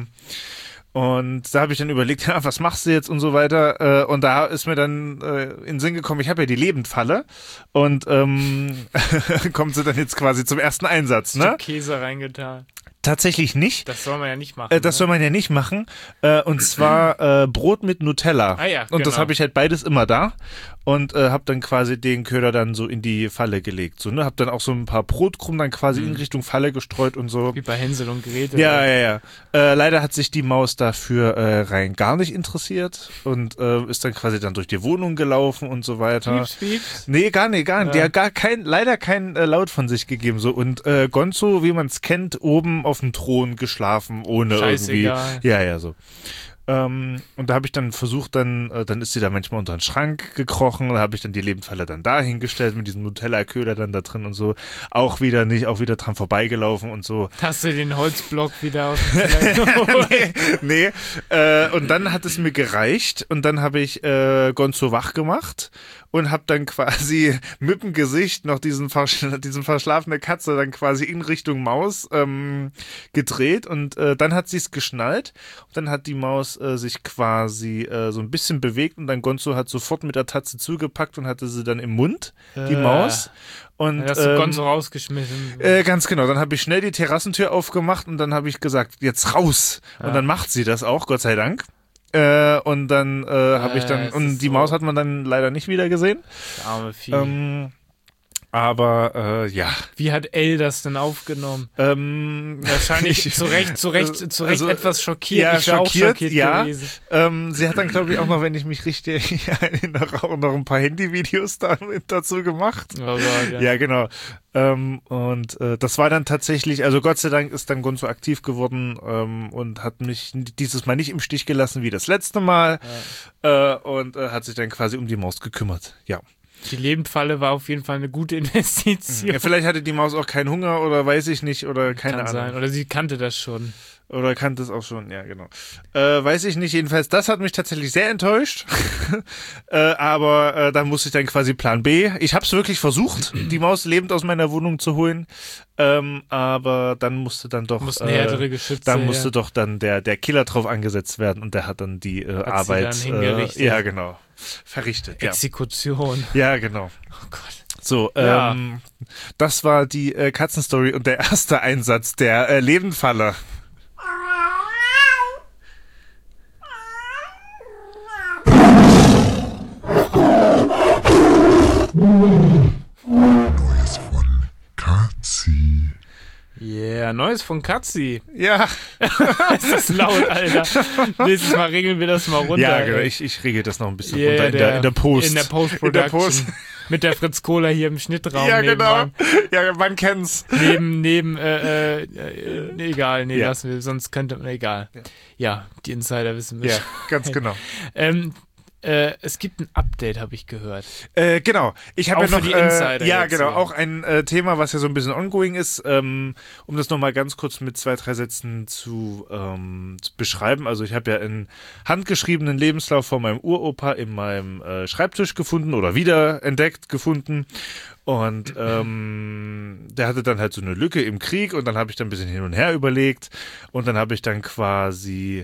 Und da habe ich dann überlegt, ja, was machst du jetzt und so weiter. Und da ist mir dann in den Sinn gekommen, ich habe ja die Lebendfalle und kommt sie dann jetzt quasi zum ersten Einsatz, ne? Stück Käse reingetan. Tatsächlich nicht. Das soll man ja nicht machen. Das soll man ja nicht machen. Und zwar Brot mit Nutella. Ah ja, und das genau. habe ich halt beides immer da. Und habe dann quasi den Köder dann so in die Falle gelegt. So, ne? Hab dann auch so ein paar Brotkrumen dann quasi in Richtung Falle gestreut und so. Wie bei Hänsel und Gretel. Ja. Leider hat sich die Maus dafür rein gar nicht interessiert und ist dann quasi dann durch die Wohnung gelaufen und so weiter. Pieps. Nee, gar nicht. Ja. Die hat leider kein Laut von sich gegeben. So. Und Gonzo, wie man es kennt, oben auf dem Thron geschlafen, ohne Scheißegal. irgendwie. Ja, so. Und da habe ich dann versucht, dann ist sie da manchmal unter den Schrank gekrochen, da habe ich dann die Lebendfalle dann da hingestellt mit diesem Nutella-Köder dann da drin und so. Auch wieder dran vorbeigelaufen und so. Hast du den Holzblock wieder aus dem Keller geholt? Nee. Und dann hat es mir gereicht und dann habe ich Gonzo wach gemacht und habe dann quasi mit dem Gesicht noch diesen verschlafene Katze dann quasi in Richtung Maus gedreht und dann hat sie es geschnallt und dann hat die Maus sich quasi so ein bisschen bewegt und dann Gonzo hat sofort mit der Tatze zugepackt und hatte sie dann im Mund, die Maus. Und, Dann hast du Gonzo rausgeschmissen. Ganz genau. Dann habe ich schnell die Terrassentür aufgemacht und dann habe ich gesagt, jetzt raus. Ja. Und dann macht sie das auch, Gott sei Dank. Und dann habe ich dann, es und ist die so. Maus hat man dann leider nicht wieder gesehen. Das arme Vieh. Aber ja. Wie hat Elle das denn aufgenommen? Wahrscheinlich zu Recht also, etwas schockiert. Ja, Ich wär auch schockiert ja. gewesen. Sie hat dann, glaube ich, auch noch, wenn ich mich richtig erinnere, auch noch ein paar Handyvideos dazu gemacht. Oh Gott, ja. Ja, genau. Und das war dann tatsächlich, also Gott sei Dank ist dann Gonzo aktiv geworden und hat mich dieses Mal nicht im Stich gelassen wie das letzte Mal und hat sich dann quasi um die Maus gekümmert. Ja. Die Lebendfalle war auf jeden Fall eine gute Investition. Ja, vielleicht hatte die Maus auch keinen Hunger oder weiß ich nicht oder keine Kann Ahnung. sein. Oder sie kannte das schon. Oder kannte es auch schon, ja, genau. Weiß ich nicht, jedenfalls, das hat mich tatsächlich sehr enttäuscht. Aber da musste ich dann quasi Plan B. Ich habe es wirklich versucht, die Maus lebend aus meiner Wohnung zu holen. Aber dann musste dann doch härtere Geschütze, dann musste doch dann der Killer drauf angesetzt werden und der hat dann die Arbeit dann hingerichtet. ja, genau. verrichtet. Exekution. Ja, genau. Oh Gott. So, Ja. das war die Katzenstory und der erste Einsatz der Lebenfalle. Neues von Katzi. Yeah, Neues von Katzi. Ja, Ist das laut, Alter. Nächstes Mal regeln wir das mal runter. ja, genau. ey. Ich regel das noch ein bisschen Yeah, runter in der Post. In der Post-Production. In der Post. Mit der Fritz Kohler hier im Schnittraum. Ja, genau. nebenan. Ja, man kennt's. Egal, nee, Ja. lassen wir, sonst könnte, egal. Ja, die Insider wissen Ja, Bescheid. ganz genau. Es gibt ein Update, habe ich gehört. Genau. Ich habe Auch ja noch für die Insider ja, jetzt genau, hier. auch ein Thema, was ja so ein bisschen ongoing ist, um das nochmal ganz kurz mit 2, 3 Sätzen zu beschreiben. Also ich habe ja einen handgeschriebenen Lebenslauf von meinem Uropa in meinem Schreibtisch gefunden oder wiederentdeckt gefunden. Und der hatte dann halt so eine Lücke im Krieg und dann habe ich dann ein bisschen hin und her überlegt und dann habe ich dann quasi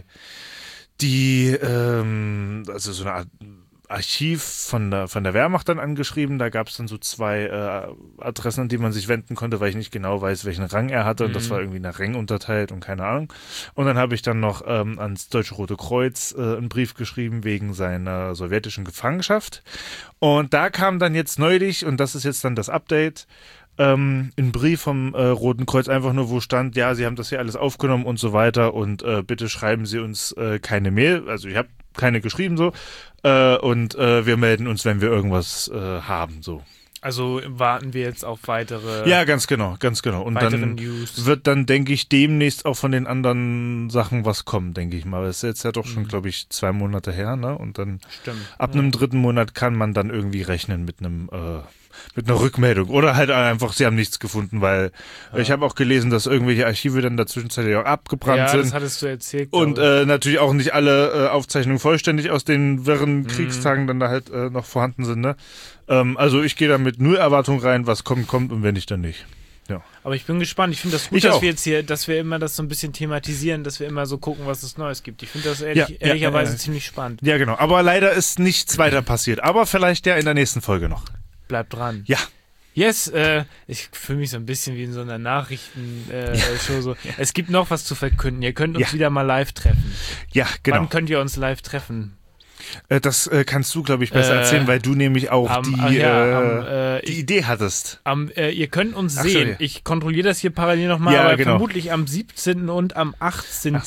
also so eine Art Archiv von der Wehrmacht dann angeschrieben. Da gab es dann so 2 Adressen, an die man sich wenden konnte, weil ich nicht genau weiß, welchen Rang er hatte. Und das war irgendwie nach Rang unterteilt und keine Ahnung. Und dann habe ich dann noch ans Deutsche Rote Kreuz einen Brief geschrieben wegen seiner sowjetischen Gefangenschaft. Und da kam dann jetzt neulich, und das ist jetzt dann das Update, ein Brief vom Roten Kreuz, einfach nur, wo stand, ja, Sie haben das hier alles aufgenommen und so weiter und bitte schreiben Sie uns keine Mail, also ich habe keine geschrieben so und wir melden uns, wenn wir irgendwas haben, so. Also warten wir jetzt auf weitere. Ja, ganz genau. Und Weitere dann News. wird dann, denke ich, demnächst auch von den anderen Sachen was kommen, denke ich mal. Das ist jetzt ja doch schon, glaube ich, 2 Monate her, ne? Und dann Stimmt. ab einem 3. Monat kann man dann irgendwie rechnen mit einer Rückmeldung. Oder halt einfach, sie haben nichts gefunden, weil ich habe auch gelesen, dass irgendwelche Archive dann in der Zwischenzeit ja auch abgebrannt Ja, sind. das hattest du erzählt. Und glaube ich. natürlich auch nicht alle Aufzeichnungen vollständig aus den wirren Kriegstagen dann da halt noch vorhanden sind. Ne? Also ich gehe da mit 0 Erwartung rein, was kommt und wenn nicht, dann nicht. Ja. Aber ich bin gespannt. Ich finde das gut, Ich dass auch. wir jetzt hier, dass wir immer das so ein bisschen thematisieren, dass wir immer so gucken, was es Neues gibt. Ich finde das Ja, ehrlicherweise ziemlich spannend. Ja, genau. Aber leider ist nichts weiter passiert. Aber vielleicht ja in der nächsten Folge noch. Bleibt dran. Ja. Yes, ich fühle mich so ein bisschen wie in so einer Nachrichten-Show. So. Es gibt noch was zu verkünden. Ihr könnt uns wieder mal live treffen. Ja, genau. Wann könnt ihr uns live treffen? Das kannst du, glaube ich, besser erzählen, weil du nämlich auch die Idee hattest. Ihr könnt uns Ach so, sehen. ja. Ich kontrolliere das hier parallel nochmal, Ja, aber genau. vermutlich am 17. und am 18.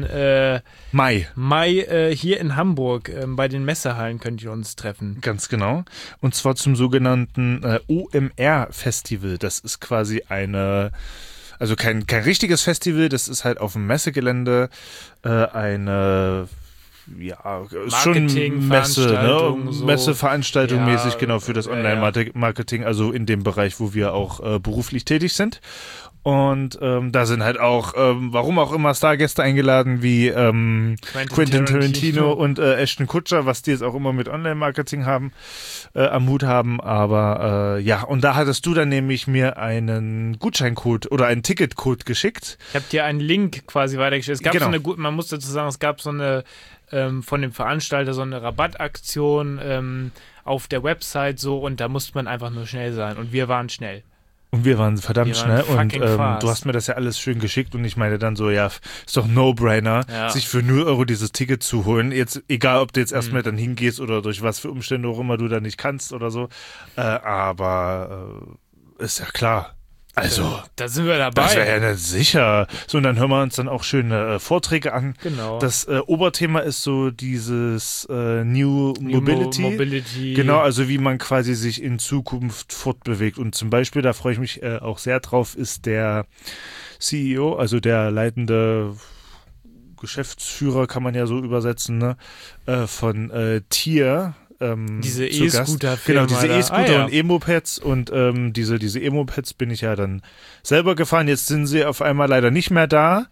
Mai. Mai hier in Hamburg. Bei den Messehallen könnt ihr uns treffen. Ganz genau. Und zwar zum sogenannten OMR-Festival. Das ist quasi also kein richtiges Festival, das ist halt auf dem Messegelände eine ist schon Messe, Marketingveranstaltung, ne? so. Messeveranstaltung Ja, mäßig, genau, für das Online-Marketing, also in dem Bereich, wo wir auch beruflich tätig sind. Und da sind halt auch, warum auch immer, Stargäste eingeladen, wie Quentin Tarantino und Ashton Kutcher, was die jetzt auch immer mit Online-Marketing am Hut haben. Aber ja, und da hattest du dann nämlich mir einen Gutscheincode oder einen Ticketcode geschickt. Ich habe dir einen Link quasi weitergestellt. Es gab Genau. man muss dazu sagen, es gab so eine von dem Veranstalter so eine Rabattaktion auf der Website so und da musste man einfach nur schnell sein und wir waren schnell. Und wir waren verdammt Wir waren schnell und fucking fast. du hast mir das ja alles schön geschickt und ich meine dann so, ja, ist doch No-Brainer, sich für 0 Euro dieses Ticket zu holen. Jetzt, egal ob du jetzt erstmal dann hingehst oder durch was für Umstände auch immer du da nicht kannst oder so. Aber ist ja klar. Also, Da sind wir dabei. das wäre ja nicht sicher. So, und dann hören wir uns dann auch schöne Vorträge an. Genau. Das Oberthema ist so dieses New Mobility. Genau, also wie man quasi sich in Zukunft fortbewegt. Und zum Beispiel, da freue ich mich auch sehr drauf, ist der CEO, also der leitende Geschäftsführer, kann man ja so übersetzen, ne? Von Tier. Diese zu Gast. E-Scooter-Firma Genau, diese da. E-Scooter Ja. und E-Mopeds und diese E-Mopeds bin ich ja dann selber gefahren. Jetzt sind sie auf einmal leider nicht mehr da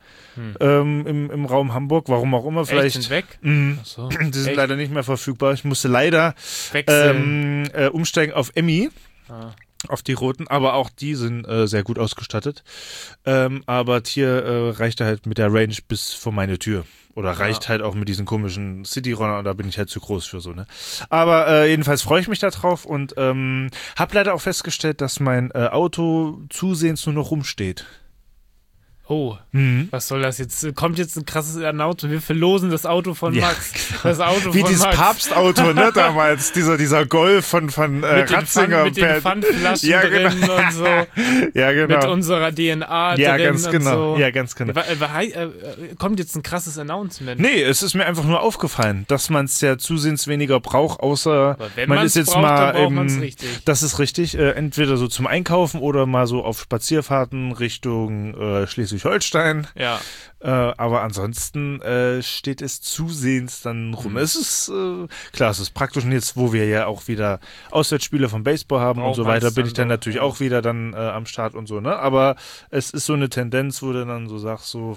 im Raum Hamburg, warum auch immer. Vielleicht Echt, sind weg? Ach so. die sind Echt? leider nicht mehr verfügbar. Ich musste leider Wechseln. umsteigen auf Emmy. Auf die roten, aber auch die sind sehr gut ausgestattet. Aber Tier reichte halt mit der Range bis vor meine Tür. Oder reicht halt auch mit diesen komischen City-Rollern, da bin ich halt zu groß für so, ne? Aber jedenfalls freue ich mich da drauf und habe leider auch festgestellt, dass mein Auto zusehends nur noch rumsteht. Oh, was soll das jetzt? Kommt jetzt ein krasses Auto. Wir verlosen das Auto von Max. Genau. Das Auto Wie von dieses Max. Papstauto, ne, damals. Dieser Golf von Ratzinger. Mit den Pfandflaschen drin und so. Ja, genau. Mit unserer DNA ja, drin ganz genau. und so. Ja, ganz genau. Kommt jetzt ein krasses Announcement? Nee, es ist mir einfach nur aufgefallen, dass man es ja zusehends weniger braucht, außer Aber wenn man man's ist jetzt braucht, mal dann braucht man's richtig. Das ist richtig, entweder so zum Einkaufen oder mal so auf Spazierfahrten Richtung Schleswig-Holstein. Ja. Aber ansonsten steht es zusehends dann rum. Es ist klar, es ist praktisch und jetzt, wo wir ja auch wieder Auswärtsspiele vom Baseball haben und so weiter, bin ich dann natürlich auch wieder dann am Start und so, ne? Aber es ist so eine Tendenz, wo du dann so sagst, so,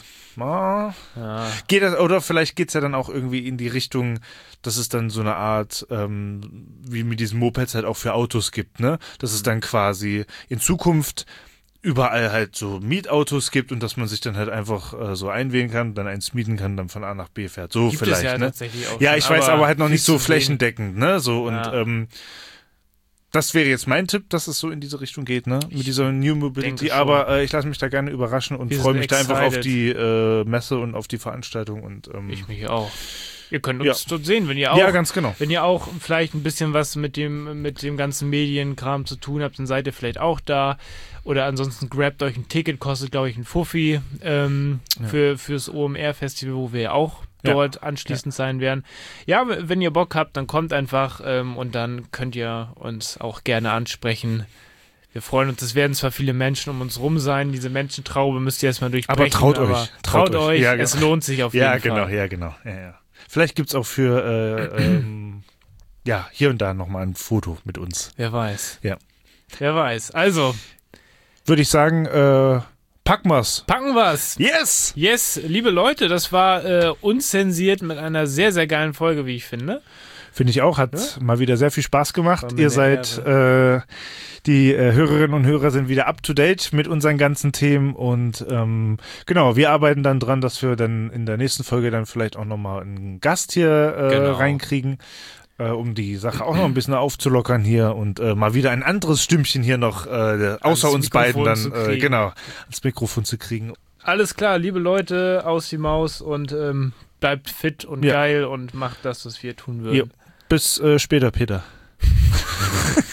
geht das, oder vielleicht geht's ja dann auch irgendwie in die Richtung, dass es dann so eine Art, wie mit diesen Mopeds halt auch für Autos gibt, ne? Dass es dann quasi in Zukunft überall halt so Mietautos gibt und dass man sich dann halt einfach so einwählen kann, dann eins mieten kann, dann von A nach B fährt. So Gibt vielleicht, es ja ne? tatsächlich auch Ja, schon, ich weiß aber halt noch nicht so viel zu sehen. flächendeckend, ne? So und das wäre jetzt mein Tipp, dass es so in diese Richtung geht, ne? Mit dieser New Mobility. denke Aber ich lasse mich da gerne überraschen und Wir freue sind mich da einfach auf excited. die Messe und auf die Veranstaltung und Ich mich auch. Ihr könnt uns dort sehen, wenn ihr auch, ja, ganz genau. wenn ihr auch vielleicht ein bisschen was mit dem ganzen Medienkram zu tun habt, dann seid ihr vielleicht auch da. Oder ansonsten grabt euch ein Ticket, kostet, glaube ich, ein Fuffi fürs OMR-Festival, wo wir ja auch dort anschließend sein werden. Ja, wenn ihr Bock habt, dann kommt einfach und dann könnt ihr uns auch gerne ansprechen. Wir freuen uns, es werden zwar viele Menschen um uns rum sein, diese Menschentraube müsst ihr erstmal durchbrechen. Aber traut euch. Traut euch, Ja, genau. es lohnt sich auf jeden Fall. Ja, genau. Ja. Vielleicht gibt's auch für hier und da nochmal ein Foto mit uns. Wer weiß. Ja. Wer weiß. Also, Würde ich sagen, packen wir's. packen wir's. Yes! Yes, liebe Leute, das war unzensiert mit einer sehr, sehr geilen Folge, wie ich finde. Finde ich auch, hat mal wieder sehr viel Spaß gemacht. War mir Ihr eine seid, die Hörerinnen und Hörer sind wieder up to date mit unseren ganzen Themen und genau, wir arbeiten dann dran, dass wir dann in der nächsten Folge dann vielleicht auch nochmal einen Gast hier reinkriegen, um die Sache auch noch ein bisschen aufzulockern hier und mal wieder ein anderes Stimmchen hier noch außer uns beiden dann ans Mikrofon zu kriegen. Alles klar, liebe Leute, aus die Maus und bleibt fit und geil und macht das, was wir tun würden. Jo. Bis später, Peter.